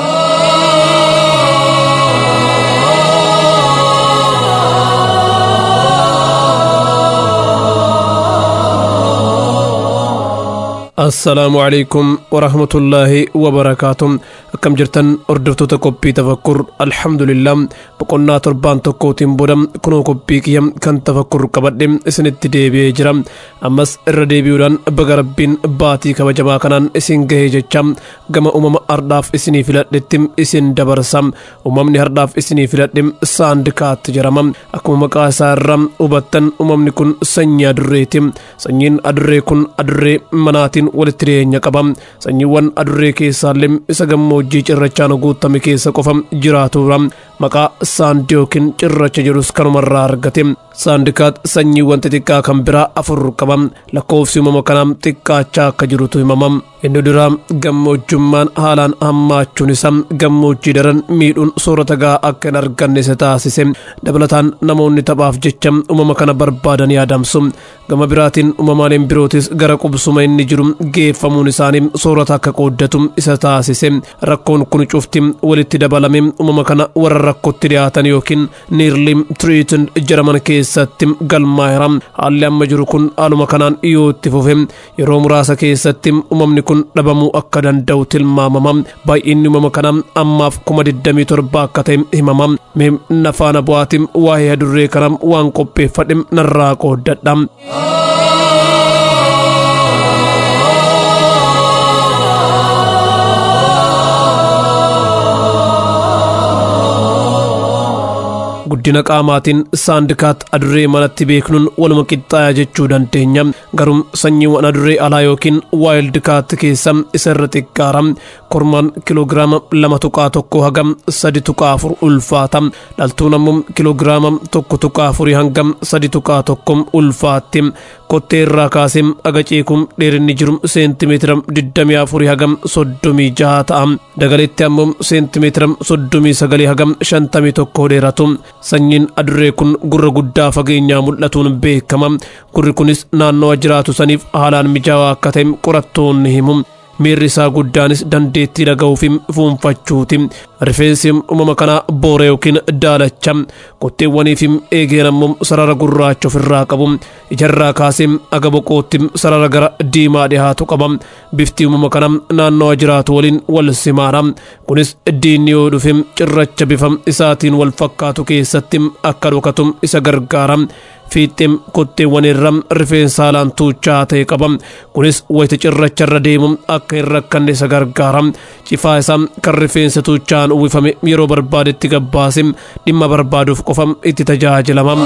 السلام عليكم ورحمة الله وبركاته. كم جرتن أردفتو تكوبي تفكر الحمد لله بقولنا تربان تكوتين بودم كنو كوبي كيم كان تفكر كبدم اسن تدبي جرام أمس الردبيوران بغربين باتي كبجما كانان اسن جهجم جما أمم أرداف اسني فلات لتم اسن دبرسام أمم نهرداف اسني فلات لم ساندكات جرام أكو مكاسارم وبتن أمم نكون سنيا دريتم سنين أدريكون أدري مناتين ولترينيا كبام سنيوان أدريكي سالم إسقام cirrachaan guutame keessa qofam jiraaturam maqaa saandiyookin cirracha jedhus kanumarraa argate. Saandikaat sanyiiwwan xixiqqaa kan biraa afur qabam lakkoofsi uumama kanaam xiqqaachaa akka jirutu himamam. Inni duraa gammoojjummaan haalaan hammaachuun isaa gammoojjii daran miidhuun soorata gahaa akka hin arganne isa taasise. Dabalataan namoonni taphaaf jecha uumama kana barbaadan yaadamsu. Gama biraatiin uumamaaleen birootis gara qubsuma inni jiru geeffamuun isaanii soorata akka qooddatu isa taasise. Rakkoon kun cufti walitti dabalame uumama kana warra rakkotti dhiyaatan yookiin nearly treated jedhaman keessatti galmaa'eera. Haalli amma jiru kun haaluma kanaan yoo itti fufe yeroo muraasa keessatti uumamni kun dhabamuu akka danda'u tilmaamama. Baay'inni uumama kanaa ammaaf kuma digdamii torba akka ta'e himama. Mee nafaana bu'aatiin waa'ee adurree kana waan qopheeffadhe narraa qooddadha. Guddina qaamaatiin saandikaat adurree manatti beeknuun waluma qixxaayaa jechuu dandeenya. Garuu sanyiiwwan adurree alaa yookiin waayildi kaat keessa isa irra xiqqaara. Kormaan kiloogiraama lama tuqaa tokko hagam sadi tuqaa afur ulfaata. Dhaltuun ammoo kiloogiraama tokko tuqaa afurii hangam sadi tuqaa tokko ulfaatti. Kottee irraa kaasee aga ceekuun dheerinni jiru seentimeetira digdamii afurii hagam soddomii jaha ta'a. Dagaleetti ammoo seentimeetira soddomii sagalii hagam shantamii tokko dheeratu. Sanyiin adurree kun gurra guddaa fageenyaa mul'atuun beekama. Gurri kunis naannoo jiraatu saniif haalaan mijaawaa akka ta'e qorattoonni himu. Miirri isaa guddaanis dandeettii dhaga'uu fi fuunfachuuti. Rifeensi uumama kanaa boora yookiin daalacha. Kotteewwanii fi eegeen ammoo sarara gurraacha ofirraa qabu. Ijarraa kaasee aga boqootti sarara gara diimaa dhihaatu qaba. Bifti uumama kanaa naannoo jiraatu waliin wal simaadha. Kunis diinni yoo dhufe cirracha bifa isaatiin wal fakkaatu keessatti akka dhokatu isa gargaara. Fiixeen kotteewwan irra rifeensa haalaan tuuchaa ta'e qaba. Kunis wayita cirracha irra deemu akka hin rakkanne isa gargaara. Cifaa isaa kan rifeensa tuuchaan uwwifame yeroo barbaadetti gabbaase dhimma barbaaduuf qofa itti tajaajilama.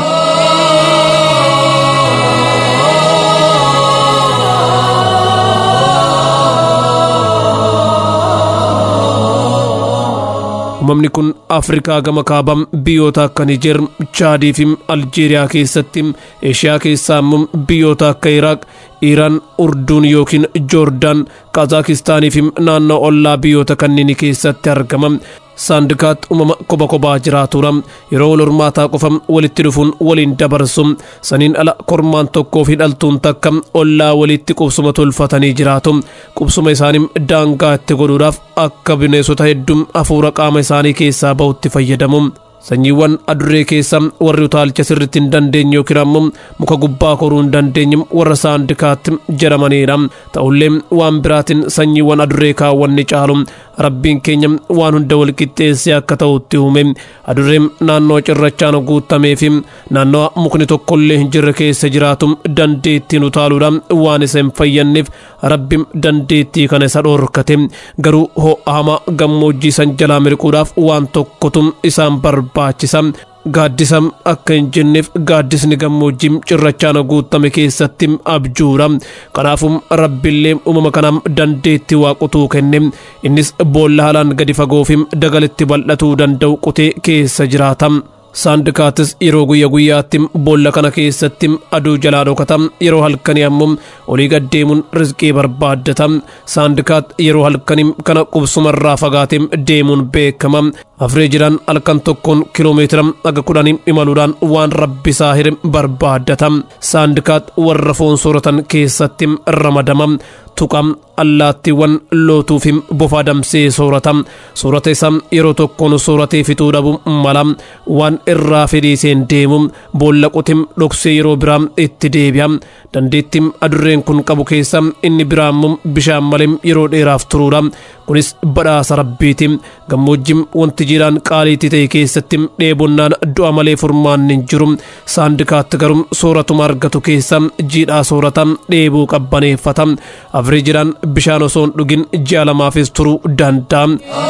Uumamni kun Afrikaa gama kaabaa biyyoota akka Niger, Chaadii fi Aljeeriyaa keessatti, Eeshiyaa keessaa immoo biyyoota akka Iraaq, Iraan, Urduun yookiin Joordaan, Kazaakistaanii fi naannoo ollaa biyyoota kanneen keessatti argama. Saandikaat uumama kopha kophaa jiraatudha. Yeroo wal hormaataa qofa walitti dhufuun waliin dabarsu. Saniin ala kormaan tokkoo fi dhaltuun takka ollaa walitti qubsuma tolfatanii jiraatu. Qubsuma isaanii daangaa itti godhuudhaaf akka bineensota hedduu hafuura qaama isaanii keessaa bahutti fayyadamu. Sanyiiwwan adurree keessa warri utaalcha sirriitti hin dandeenye yookiin ammoo muka gubbaa koruu hin dandeenye warra saandikaat jedhamanidha. Ta'ullee waan biraatiin sanyiiwwan adurree kaawwanni caalu. Rabbiin keenya waan hunda wal qixxeessee akka ta'utti uume. Adurreen naannoo cirrachaan guutamee fi naannoo mukni tokkollee hin jirre keessa jiraatu dandeettiin utaaluudhaan waan isa hin fayyanneef Rabbiin dandeettii kana isa dhoorkate. Garuu ho'a hamaa gammoojjii san jalaa miliquudhaaf waan tokkotu isaan barbaachisa. Gaaddisa akka hin jenneef gaaddisni gammoojjii cirrachaan guutame keessatti abjuudha. Kanaafuu Rabbiillee uumama kanaaf dandeettii waa qotuu kenne. Innis boolla haalaan gadi fagoo fi dagaletti bal'atuu danda'u qotee keessa jiraata. Saandikaatis yeroo guyyaa guyyaatti boolla kana keessatti aduu jalaa dhokata. Yeroo halkanii ammoo olii gad deemuun rizqii barbaaddata. Saandikaat yeroo halkanii kana qubsumarraa fagaatee deemuun beekama. Afree jiran halkan tokkoon kiloomeetira aga kudhanii imaluudhaan waan rabbi isaa hire barbaaddata. Saandikaat warra foon sooratan keessatti ramadama. Tuqa allaattiiwwan lootuu fi bofa adamsee soorata. Soorata isaa yeroo tokkoon sooratee fixuu dhabu mala. Waan irraa fedhiiseen deemu boolla qotee dhoksee yeroo biraa itti deebi'a. Dandeettiin adurreen kun qabu keessa inni biraa immoo bishaan malee yeroo dheeraaf turuudha. Kunis badhaasa rabbiiti. Gammoojjiin wanti jiidhaan qaaliitti ta'e keessatti dheebonnaan du'a malee furmaanni hin jiru. Saandikaatti garuu sooratuma argatu keessa jiidhaa soorata dheebuu qabbaneeffata. Afree jiidhaan bishaan osoo hin dhugin ji'a lamaafis turuu danda'a.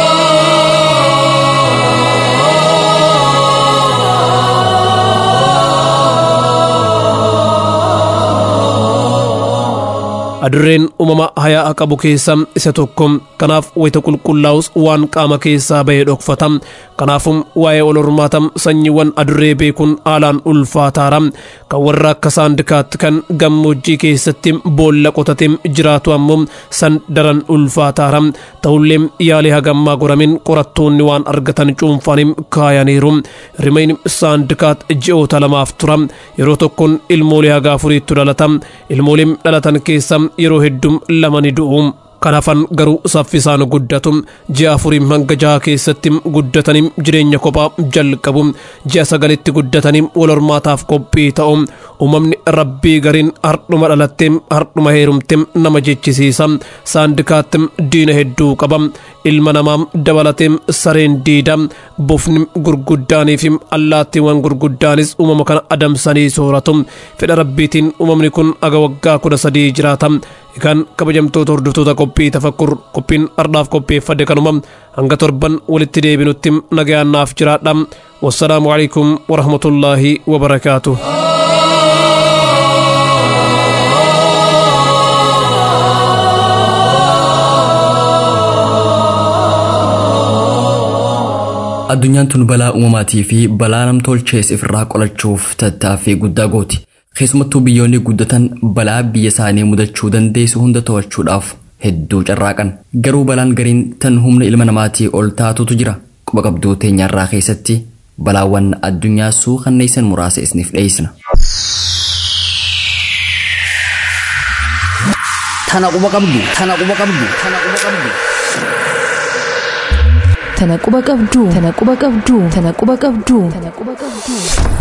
Adurreen uumama hayaa qabu keessa isa tokko. Kanaaf wayita qulqullaa'us waan qaama keessaa bahee dhokfata. Kanaafuu waa'ee wal hormaata sanyiiwwan adurree beekuun haalaan ulfaataadha. Kan warra akka saandikaatti kan gammoojjii keessatti boolla qotatee jiraatu ammoo san daran ulfaataadha. Ta'ullee yaalii hagammaa goramin qorattoonni waan argatan cuunfanii kaayaniiru. Rimeen saandikaat ji'oota lamaaf tura. Yeroo tokkoon ilmoolee haga afuriitu dhalata. Ilmooleen dhalatan keessa yeroo hedduu lama ni du'u. kanaafan garuu saffisaan guddatu ji'a afurii hanga jaha keessatti guddatanii jireenya kophaa jalqabu ji'a sagalitti guddatanii wal hormaataaf qophii ta'u uumamni rabbii gariin hardhuma dhalattee hardhuma heerumtee nama jechisiisa saandikaatti diina hedduu qaba ilma namaa dabalatee sareen diida bofni gurguddaanii fi allaattiiwwan gurguddaanis uumama kana adamsanii sooratu fedha rabbiitiin uumamni kun aga waggaa kudha sadii jiraata egaan kabajamtoota hordoftoota qophii tafakkur qophiin ardhaaf qopheeffadhe kanuma hanga torban walitti deebinutti nagayaannaaf jiraadha wassalaamu alaikum warahmatullaahi wabarakaatuh addunyaan tun balaa uumamaatii fi balaa namtolchees ifirraa qolachuuf tattaaffii guddaa gooti. Keessumattuu biyyoonni guddatan balaa biyya isaanii mudachuu dandeessu hunda to'achuudhaaf hedduu carraaqan. Garuu balaan gariin tan humna ilma namaatii ol taatutu jira. Quba qabduu teenyarraa keessatti balaawwan addunyaa suukanneessan muraasa isiniif dhiyeessina. Tana quba qabdu, tana quba qabdu, tana quba qabdu. Tana quba qabdu, tana quba qabdu, tana quba qabdu, tana quba qabdu.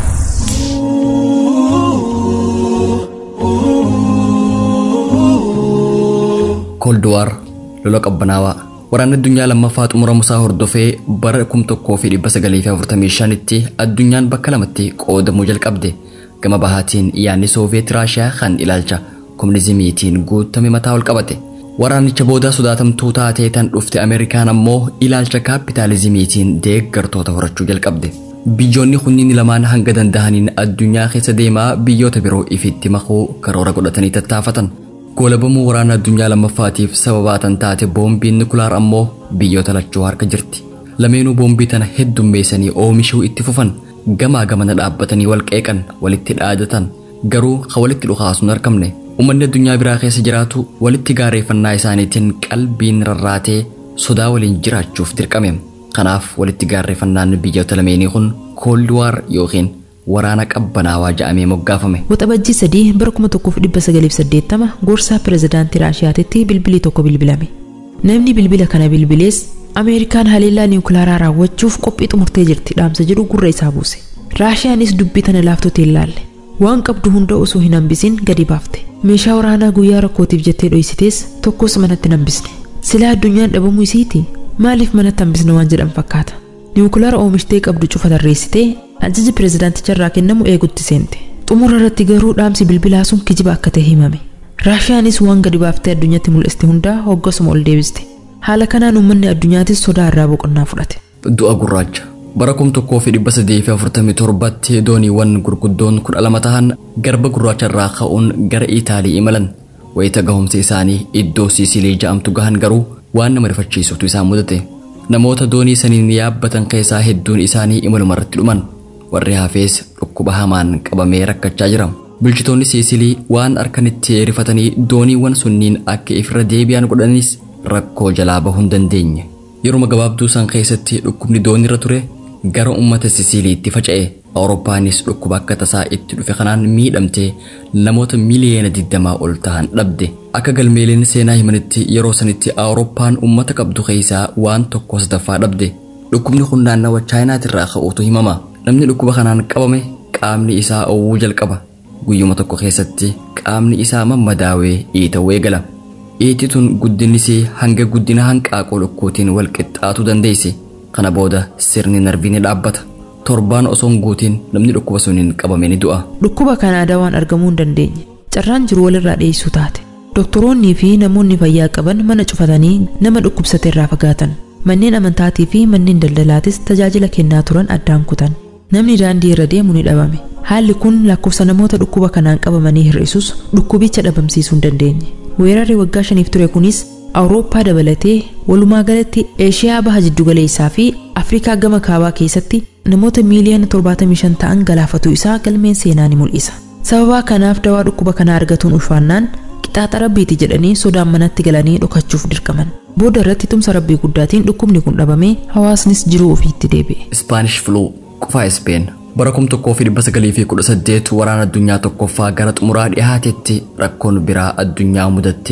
Cold War lola qabbanaawaa waraanni addunyaa lammaffaa xumura musaa hordofee bara kum tokkoo fi dhibba sagalii fi afurtamii shanitti addunyaan bakka lamatti qoodamuu jalqabde. Gama bahaatiin yaadni Sooviyeet Raashiyaa kan ilaalcha komunizimiitiin guutame mataa ol qabate. Waraanicha booda sodaatamtuu taatee tan dhufte Ameerikaan ammoo ilaalcha kaapitaalizimiitiin deeggartoota horachuu jalqabde. Biyyoonni kunniin lamaan hanga dandahaniin addunyaa keessa deemaa biyyoota biroo ifitti makuu karoora godhatanii tattaafatan. Goolabamuu waraana addunyaa lammaffaatiif sababaatan taate boombiin nukulaar ammoo biyyoota lachuu harka jirti. Lameenuu boombii tana heddummeessanii oomishuu itti fufan. Gamaa gamana dhaabbatanii wal qeeqan walitti dhaadatan. Garuu ka walitti dhukaasuun argamne. Uummanni addunyaa biraa keessa jiraatu walitti gaareeffannaa isaaniitiin qalbiin rarraatee sodaa waliin jiraachuuf dirqame. Kanaaf walitti gaareeffannaan biyyoota lameenii kun Cold War yookiin waraana qabbanaawaa jedhamee moggaafame. Waxabajjii sadii bara kuma tokkoof dhibba sagaliif saddeettama gorsaa pirezidaantii Raashiyaatitti bilbilii tokko bilbilame. Namni bilbila kana bilbilees Ameerikaan haleellaa niwukilaaraa raawwachuuf qophii xumurtee jirti dhaamsa jedhu gurra isaa buuse. Raashiyaanis dubbii tana laaftotee ilaalle. Waan qabdu hunda osoo hin hambisin gadi baafte. Meeshaa waraanaa guyyaa rakkootiif jettee dhoysitees tokkos manatti hambisne. Silaa addunyaan dhabamuu isiiti maaliif manatti hambisne waan jedhan fakkaata. Niwukilaara oomishtee qabdu cufa tarreessitee ajaji pirezidaanticha irraa kennamu eegutti seente. Xumura irratti garuu dhaamsi bilbilaa sun kijiba akka ta'e himame. Raashiyaanis waan gadi baaftee addunyatti mul'iste hundaa hoggasuma ol deebiste. Haala kanaan uummanni addunyaatis sodaa irraa boqonnaa fudhate. Du'a gurraacha. Bara kum tokkoo fi dhibba sadii fi afurtamii torbatti dooniiwwan gurguddoon kudha lama tahan garba gurraacha irraa ka'uun gara Itaalii imalan. Wayita gahumsa isaanii iddoo Siisilii ja'amtu gahan garuu waan nama rifachiisutu isaan mudate. Namoota doonii saniin yaabbatan keessaa hedduun isaanii imaluma irratti dhuman. Warri hafees dhukkuba hamaan qabamee rakkachaa jira. Bulchitoonni Siisilii waan harkanitti rifatanii dooniiwwan sunniin akka ifirra deebi'an godhanis rakkoo jalaa bahuu hin dandeenye. Yeroo gabaabduu san keessatti dhukkubni dooniirra ture gara ummata Siisiliitti faca'e. Awurooppaanis dhukkuba akka tasaa itti dhufe kanaan miidhamtee namoota miliyoona digdamaa ol ta'an dhabde. Akka galmeeleen seenaa himanitti yeroo sanitti Awurooppaan ummata qabdu keessaa waan tokko sadaffaa dhabde. Dhukkubni kun naannawa Chaayinaatirraa ka'uutu himama. Namni dhukkuba kanaan qabame qaamni isaa owwuu jalqaba. Guyyuma tokko keessatti qaamni isaa mammadaawee iitawuu eegala. Iiti tun guddinisii hanga guddina hanqaaquu lukkuutiin wal qixxaatuu dandeesse. Kana booda sirni narbii ni dhaabbata. Torbaan osoo hin guutiin namni dhukkuba suniin qabame ni du'a. Dhukkuba kana daawaan argamuu hin dandeenye. Carraan jiru walirraa dheessuu taate. Doktoroonnii fi namoonni fayyaa qaban mana cufatanii nama dhukkubsate irraa fagaatan. Manneen amantaatii fi manneen daldalaatis tajaajila kennaa turan addaan kutan. Namni daandii irra deemu ni dhabame. Haalli kun lakkoofsa namoota dhukkuba kanaan qabamanii hir'isus dhukkubicha dhabamsiisuu hin dandeenye. Weerarri waggaa shaniif ture kunis Awurooppaa dabalatee walumaa galatti Eeshiyaa baha jiddugaleessaa fi Afrikaa gama kaabaa keessatti namoota miiliyoona torbaatamii shan ta'an galaafatuu isaa galmeen seenaa ni mul'isa. Sababa kanaaf dawaa dhukkuba kanaa argatuun ulfaannaan qixaaxa rabbiiti jedhanii sodaan manatti galanii dhokachuuf dirqaman. Booda irratti tumsa rabbii guddaatiin dhukkubni kun dhabamee hawaasnis jiruu ofiitti deebi'e. Spanish flu qufaa Speen. Bara kum tokkoo fi dhibba sagalii fi kudha saddeet waraana addunyaa tokkoffaa gara xumuraa dhihaatetti rakkoon biraa addunyaa mudattee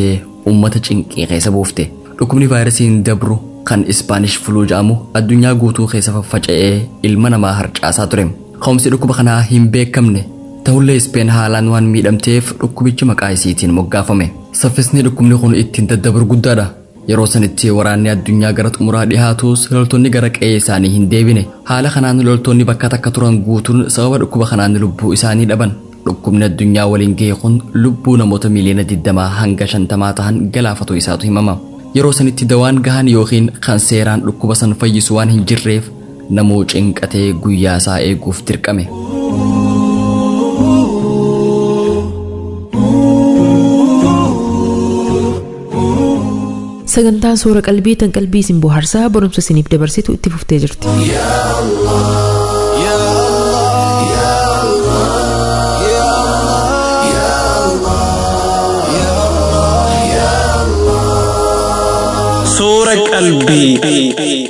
ummata cinqii keessa buufte. Dhukkubni vaayirasiin dabru kan Ispaanish flu jedhamu addunyaa guutuu keessa faffaca'ee ilma namaa harcaasaa ture. Ka'umsi dhukkuba kanaa hin beekamne. Ta'ullee Ispeen haalaan waan miidhamteef dhukkubichi maqaa isiitiin moggaafame. Saffisni dhukkubni kun ittiin daddabru guddaadha. Yeroo sanitti waraanni addunyaa gara xumuraa dhihaatus loltoonni gara qe'ee isaanii hin deebine. Haala kanaan loltoonni bakka takka turan guutuun sababa dhukkuba kanaan lubbuu isaanii dhaban. Dhukkubni addunyaa waliin ga'e kun lubbuu namoota miliyoona digdamaa hanga shantamaa ta'an galaafatu isaatu himama. Yeroo sanitti dawaan gahaan yookiin kan seeraan dhukkuba san fayyisu waan hin jirreef namuu cinqatee guyyaa isaa eeguuf dirqame. Sagantaan suura qalbii tan qalbii isin bohaarsaa barumsa isiniif dabarsitu itti fuftee jirti. Suura qalbii.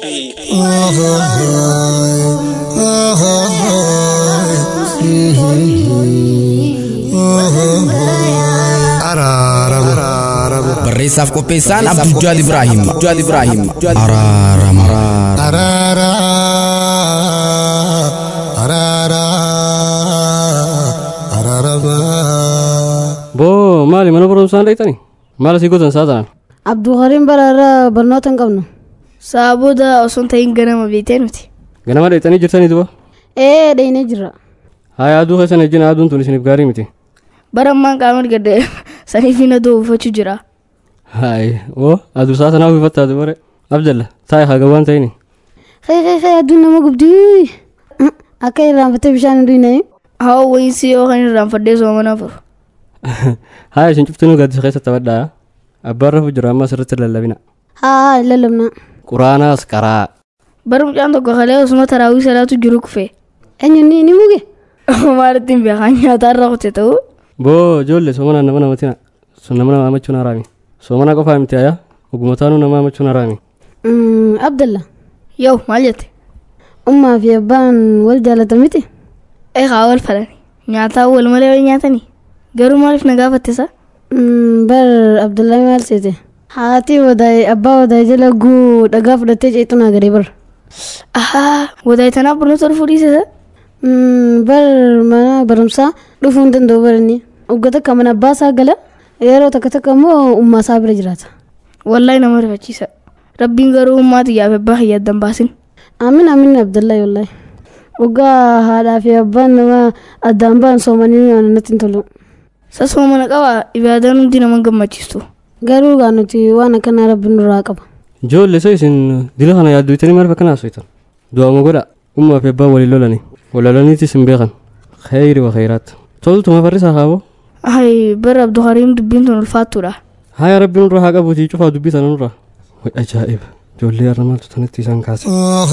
Barreessaaf qopheessaan Abdul Jaad Ibrahim. Jaad Ibrahim. Araarama. Araara. Araara. Araarama. Boo maali mana barumsaan dhaqxani? Maal asii gootan saatanaan? Abdul Karim bararraa barnoota hin qabnu. Saabuda osoo ta'in ganama beektee nuti. Ganama dhaqxanii jirtanii duba? Ee dhaqnee jirra. Haa aduu keessan ejjina aduun tun isiniif gaarii miti. Barammaan qaamaan gadde saniif hin aduu uffachuu jira. Hai, oo aduu saa sanaa uffata adu bare. Abdalla, taa'e haa gabaan ta'ini. Kee kee kee aduun nama gubdii. Akka irraanfattee bishaan hin dhuyne. Haa wayinsi yoo kan irraanfadhee sooma naafur. Haa isin cuftinuu gaddisa keessatti taphadhaa. Abbaan rafu jira amma sirriitti lallabina. Haa lallabna. Quraanaas qaraa. Barumcaan tokko kalee osuma taraawii salaatu jiru kufe. Eenyuun ni muge? Maalitti hin beekan nyaatarra kute ta'uu. Boo ijoollee soomana nama namatina. Sun nama nama amachuun haraami. Soomana qofaa miti ayaa. Ogumotaanuu nama amachuun haraami. Abdalla. Yoo maal jette? Ummaa fi abbaan wal jaalatan miti? Eegaa wal falani. Nyaataa wal malee wal nyaatanii. Garuu maaliif na gaafattisa? Bar Abdullahi maal seete? Haati wadaay abbaa wadaay jala guu dhagaa fudhattee ceetu naa gadee bar. Ahaa wadaay tanaaf barnoota dhufuu dhiisisa? Bar mana barumsaa dhufuu hin danda'u baranni. Uggata akka mana abbaa isaa gala yeroo takka takka immoo ummaa isaa bira jiraata. Wallahi nama rifachiisa. Rabbiin garuu ummaatu yaaf abbaa hiyyaddan baasin. Amin amin Abdullahi wallahi. Ugaa haadhaa fi abbaan nama addaan ba'an soomanii waan natti hin tolu. Sasuma mana qaba ibaadaan hundi nama gammachiistu. Garuu gaa nuti waan akkanaa rabbiin nurraa qaba. Ijoollee soo isin dila kana yaaddu itanii maal fakkanaa soitan? Du'aama godha ummaa fi abbaan waliin lolanii. Walalaniitis hin beekan. Khayri wa khayraat. Toltuma farrisaa kaaboo? Hai bara Abdul Karim dubbiin tun ulfaattuudha. Haa rabbiin nurraa haa qabuutii cufaa dubbii sana nurraa. Way ajaa'iba. Ijoollee har'a maaltu tanatti isaan kaase.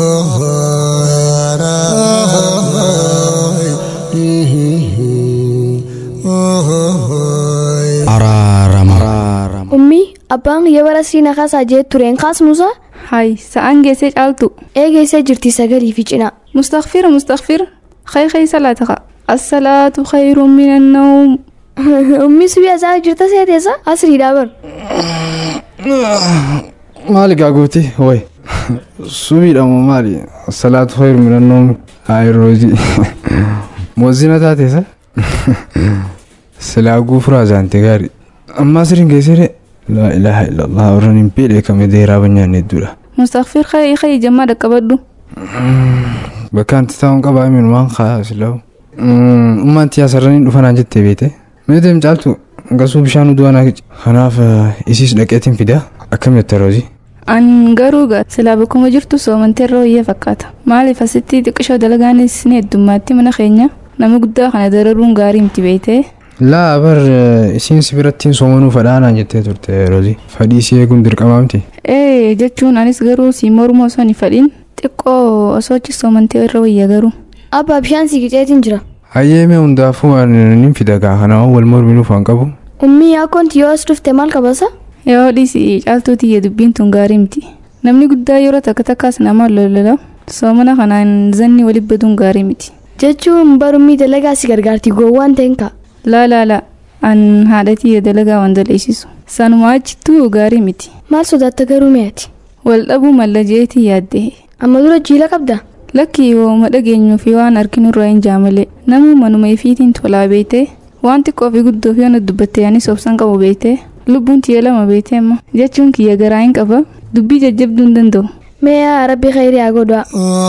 Araarama. Ummi abbaan kiyya bara siina kaasaa jee tureen kaasnuusa? Hai sa'aan geessee caaltu. Ee geessee jirti sagalii fi cinaa. Mustakfir mustakfir. Khayr khayr salaataka. As-salaatu khayrun min an-nawm. Ummi subii asaa jirta seeteessa asrii dhaabar. Maali gaagooti way. Subiidha moo maali? As-salaatu khayrun min an-nawm. Hai rozi. Moozina taateessa? Silaa guufuraa zaante gaarii. Amma asriin geessere. La ilaha illallah warran hin beekne kame deeraa banyaan hedduudha. Mustakfir khayr khayr jammaa dhaqqabadhu. Bakkaan taa'uun qabaa min waan kaa silaa'u. Ummaan tiyaa sarraniin dhufanaan jettee beete. Mee deem caaltu gasuu bishaan udu'anaa gici. Kanaaf isiis dhaqeetiin fida akkam jette roozii. An garuu gaa silaa bakkuma jirtu soomantee irra wayyee fakkaata. Maaliif asitti xiqqishoo dalagaanis ni heddummaatti mana keenya nama guddaa kana dararuun gaarii miti beeytee. Laa bar isiin si birattiin soomanuu fadhaanaan jettee turte roozii. Fadhii si eeguun dirqamaa miti. Ee jechuun anis garuu si morma osoo hin fadhiin xiqqoo osoo achi soomantee irra wayya garuu. Abbaa bishaan si qixeetiin jira. Hayyeemee hundaafuu waan nin fidagaa kanaa wal morminuuf waan qabu. Ummii akkoonti yoo as dhufte maal qabasa? Yoo dhiisi caaltuutii yoo dubbiin tun gaarii miti. Namni guddaa yeroo takka takkaas nama lololaa soomana kanaan zanni waliin baduun gaarii miti. Jechuun barummii dalagaa si gargaarti goowwaan ta'in kaa. Laa laa laa an haadhatii dalagaa waan daleessisu. sanumaa achittuu gaarii miti. Maal sodaatta garuu mi'aati? Wal dhabuu malla jeetii yaadde. Amma dura jiila qabda? Lakkii wooma dhageenyuu fi waan arginurraa hin jaamalee namuu manuma ifiitiin tolaa beeyte waan xiqqoo fi guddoo fi waan dubbatte yaanis obsan qabu beeyte lubbuun tiyya lama beeyte amma jechuun kiyya garaa hin qaba dubbii jajjabduu hin danda'u. Mee yaa rabbi khayrii haa godhaa.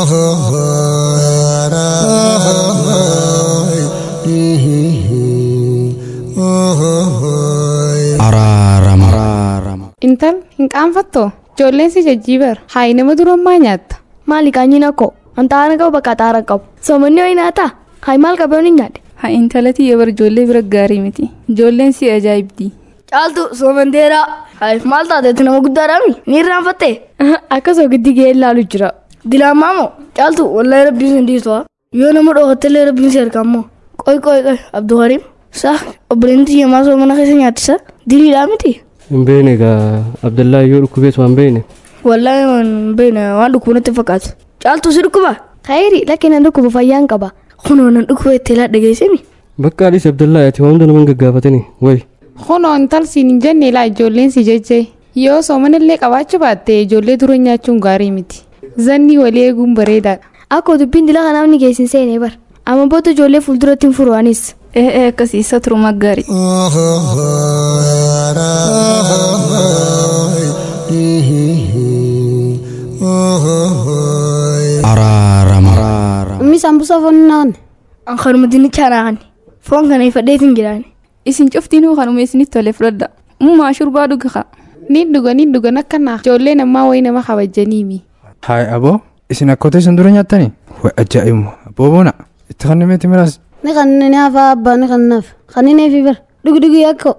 Araarama. Intal hin qaanfattoo ijoolleen si jajjiibar haayi nama durummaa nyaatta. Maali qaanyina koo antaara qabu bakka xaara qabu soomanni ho'i naataa haayi maal qabee hin nyaadhe. Haa intalati yabar ijoollee bira gaarii miti ijoolleen si ajaa'ibdi. Caaltu soomanteeraa haayi maal taateetti nama guddaadhaami ni irraanfattee. Akkasoo giddi gahee ilaalu jira. Dilaamaa moo caaltu wallahi rabbiin sin dhiisu yoo nama dhoofattellee rabbiin si argamoo qoy qoy qoy Abduu Hariim saa obboleen tiyya maa soomana keessa nyaattisa diriidhaa miti. Hin beekne egaa Abdullaa yoo dhukkubees waan beekne. Wallahi waan beekne waan dhukkuba natti fakkaatu. Caaltu si dhukkuba? Khayrii lakkina dhukkuba fayyaan qaba. Kunoo nan dhukkuba itti ilaa dhageessimi. Bakka adis Abdullaa ati waan hunda nama gaggaafatanii wayi. Kunoo intal siin hin jenne ilaa ijoolleen si jejjee yoo soomanillee qabaachuu baatte ijoollee dura nyaachuun gaarii miti. Zanni walii eeguun bareedaadha. Akkoo dubbiin dila kanaaf ni geessin seenee bar. Amma booda ijoollee fuulduratti hin furuunis. Ee ee akkasii isa turuma gaarii. Araarama. Ummi sambusa foon naan. An kanuma dinnicha naan. Foon kana ifadheetiin jiraan. Isin cuftinuu kanuma isinitti tole fudhadha. Ummaa shurbaa dhugaa. Ni dhuga ni dhuga nakkanaa ijoollee namaa wayii nama kabajaniimi. Haay aboo isin akkota isin dura nyaattanii? Way ajaa'ibu aboo boona itti kannimeetti miraas. Ni kanneen hafa abbaa ni kannaaf kanneen fi bir dhugi dhugi yakko.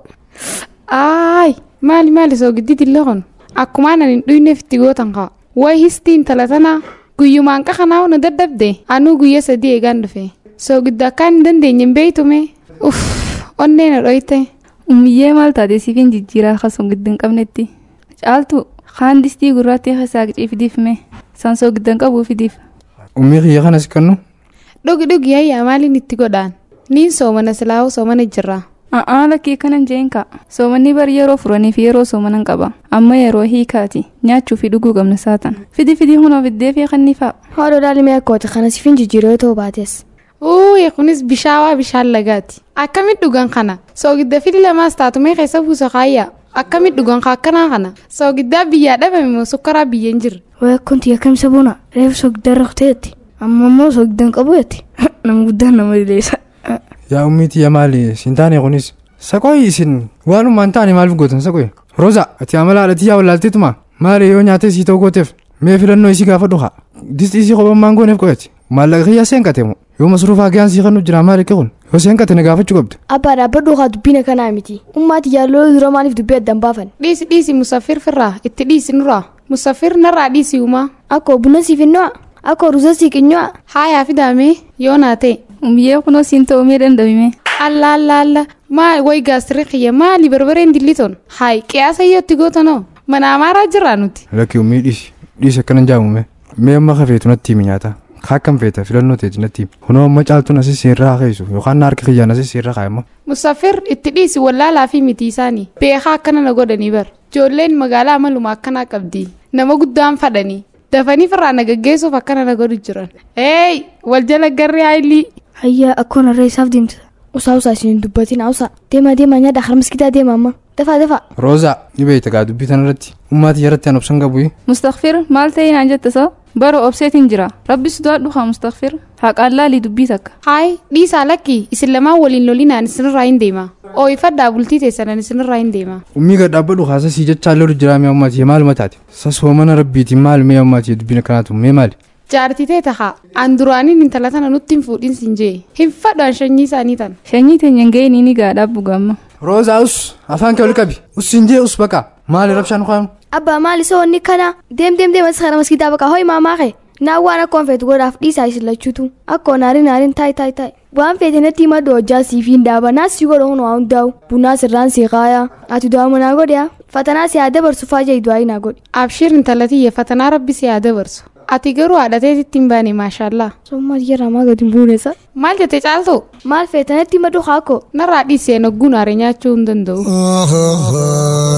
Aay maali maali soo giddi dilloon akkuma anan hin dhuyneef itti gootan kaa way histiin talatanaa guyyumaan qaxanaa na daddabde anuu guyya sadii eegaan dhufe soo gidda akkaan hin dandeenye hin beeytume uff onnee na dhoyte. Ummiyyee maal taate siifin jijjiiraa akkasuma giddin qabnetti caaltu kaan distii gurraattii keessaa ciifdiifme san soo giddan qabuu fidiif. Ummii kiyya kanas kennu. Dhugi dhugi ayyaa maaliin itti godhaan niin soomana silaa'uu soomana jirraa. A'aa lakkii kanan jeen ka soomanni bari yeroo furanii fi yeroo soomanan qaba amma yeroo hiikaati nyaachuu fi dhuguu qabna saatan fidi fidi hunoo fiddee fi kanniifaa. Haadha dhaalimee akkooti kana siifin jijjiiroo ta'uu baates. Uuu kunis bishaawaa bishaan lagaati. Akkamit dhugan kana soogidda fili lamaas taatumee keessa buusa kaayyaa akkamit dhugan akkanaa kana soogiddaa biyyaa dhabame moo sukkaraa biyyeen jirra. Waa kunti akkamisa buuna reefu soogiddaa raqteetti amma immoo soogiddan qabuutti nama guddaan nama dileessa. Yaa ummiiti yaa maali sintaane kunis saqooyi isin waanumaan taane maaliif gootan saqooyi. Roza ati amala haadhatii yaa wallaalteetuma maali yoo nyaatee sii ta'uu gooteef mee filannoo isii gaafa dhuha distii isii kophaan maangooneef qoyati maallaqa kiyyaa seenqate moo yoo masruufaa giyaan sii kennu jira maali kee kun yoo seenqate na gaafachuu qabda. Abbaa dhaabbadhu haa dubbiin kanaa miti ummaati yaalloo dura maaliif dubbii addan baafan. Dhiisi dhiisi musaffir firraa itti dhiisi nurraa musaffir narraa dhiisi uumaa. Akkoo buna siif innoo akkoo ruusa sii qinyoo. Haayaa fidaamee yoo naatee. Umbiyyee kunoo siin ta'uu mee danda'ime. Alla alla alla maal wayi gaasirri xiyya maali barbareen dillitoon haay qiyaasa iyyootti gootanoo mana amaaraa jirraa nuti. Lakki ummii dhiisi dhiisi akkanan jaamume mee amma kafeetu natti himi nyaata kaakkan feeta filannoo teeti natti himi kunoo amma caaltuun asii seerraa keessu yookaan harki kiyyaan asii seerra kaa'emma. Musaffir itti dhiisi wallaalaa fi miti isaanii beekaa akkana na godhanii bar ijoolleen magaalaa amaluma akkanaa qabdi nama guddaan fadhanii dafanii firraa na gaggeessuuf akkana na godhu jiran. Eey wal jala garri haayilii. Hayyaa akkoon irra isaaf deemta. Usaa usaa isin dubbatiin usaa deema deema nyaadha harma miskitaa deema amma dafa dafa. Roza ni beeyta gaa dubbii tan irratti ummaati irratti an obsan qabu. Mustaqfir maal ta'ee naan jetta soo bara obseetiin jira rabbis du'a dhuhaa Mustaqfir haqaallaalii dubbii takka. Haay dhiisaa lakkii isin lamaan waliin lolinaan isinirraa hin deema ooyifadhaa bultii teessanan isinirraa hin deema. Ummii gad dhaabbadhu haasa sii jechaa lolu jira mee ummaati maaluma taate sasoomana rabbiitiin maal mee ummaati dubbiin akkanaatu mee maali. Jaartitee tahaa an duraaniin intala tana nutti hin fuudhin siin jee hin fadhaan shanyii isaanii tan. Shanyii teenya ga'een inni gaadhaa bugamma. Roza us afaan kee ol qabi us siin jee us baqa maali rabshaan qabu. Abbaa maali soo inni kana deem deem deem asii kana maskitaa baqa hoy maamaa kee naa waan akkoon feetu godhaaf dhiisaa isin lachuutu akkoo naariin naariin taay taay taay waan feete natti hima doojjaa siif hin daaba naa sii godha hunoo hundaa'u bunaa sirraan sii qaayaa ati daa'ima naa godhaa fatanaa si yaa dabarsu faajaa idu'aayi naa godhi. Abshir intalatiyye fatanaa rabbi si yaa dabarsu. Ati garuu haadhateetitti hin baane maashaallah. Sommaa jira maa gadi buunesa. Maal jette caaltu? Maal feetanatti madu haako. Narraa dhiisee nogguun aare nyaachuu hin danda'u.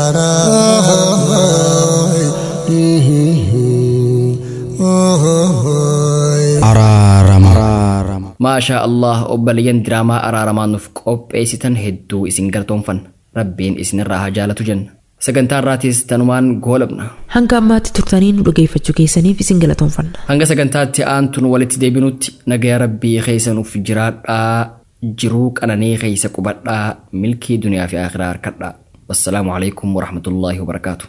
ما شاء الله أبليان دراما أرارما نفقوب إيسيتن هدو إسن قرطون فن ربين إسن الراها جالة جن سجنتان راتيس تنوان غولبنا hanga ammaatti turtanii nu dhageeffachuu keessaniif isin galatoomfanna. Hanga sagantaatti aantuun walitti deebinutti nagaya rabbii keessanuuf jiraadhaa jiruu qananii keessa qubadhaa milkii duniyaa fi akhiraa harkadhaa. Wassalaamu alaikum warahmatullaahi wabarakaatu.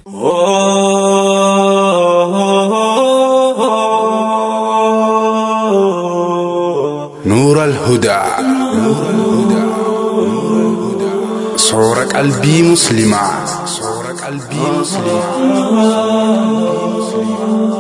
نور الهدى صورة قلبي مسلمة صورة قلبي مسلمة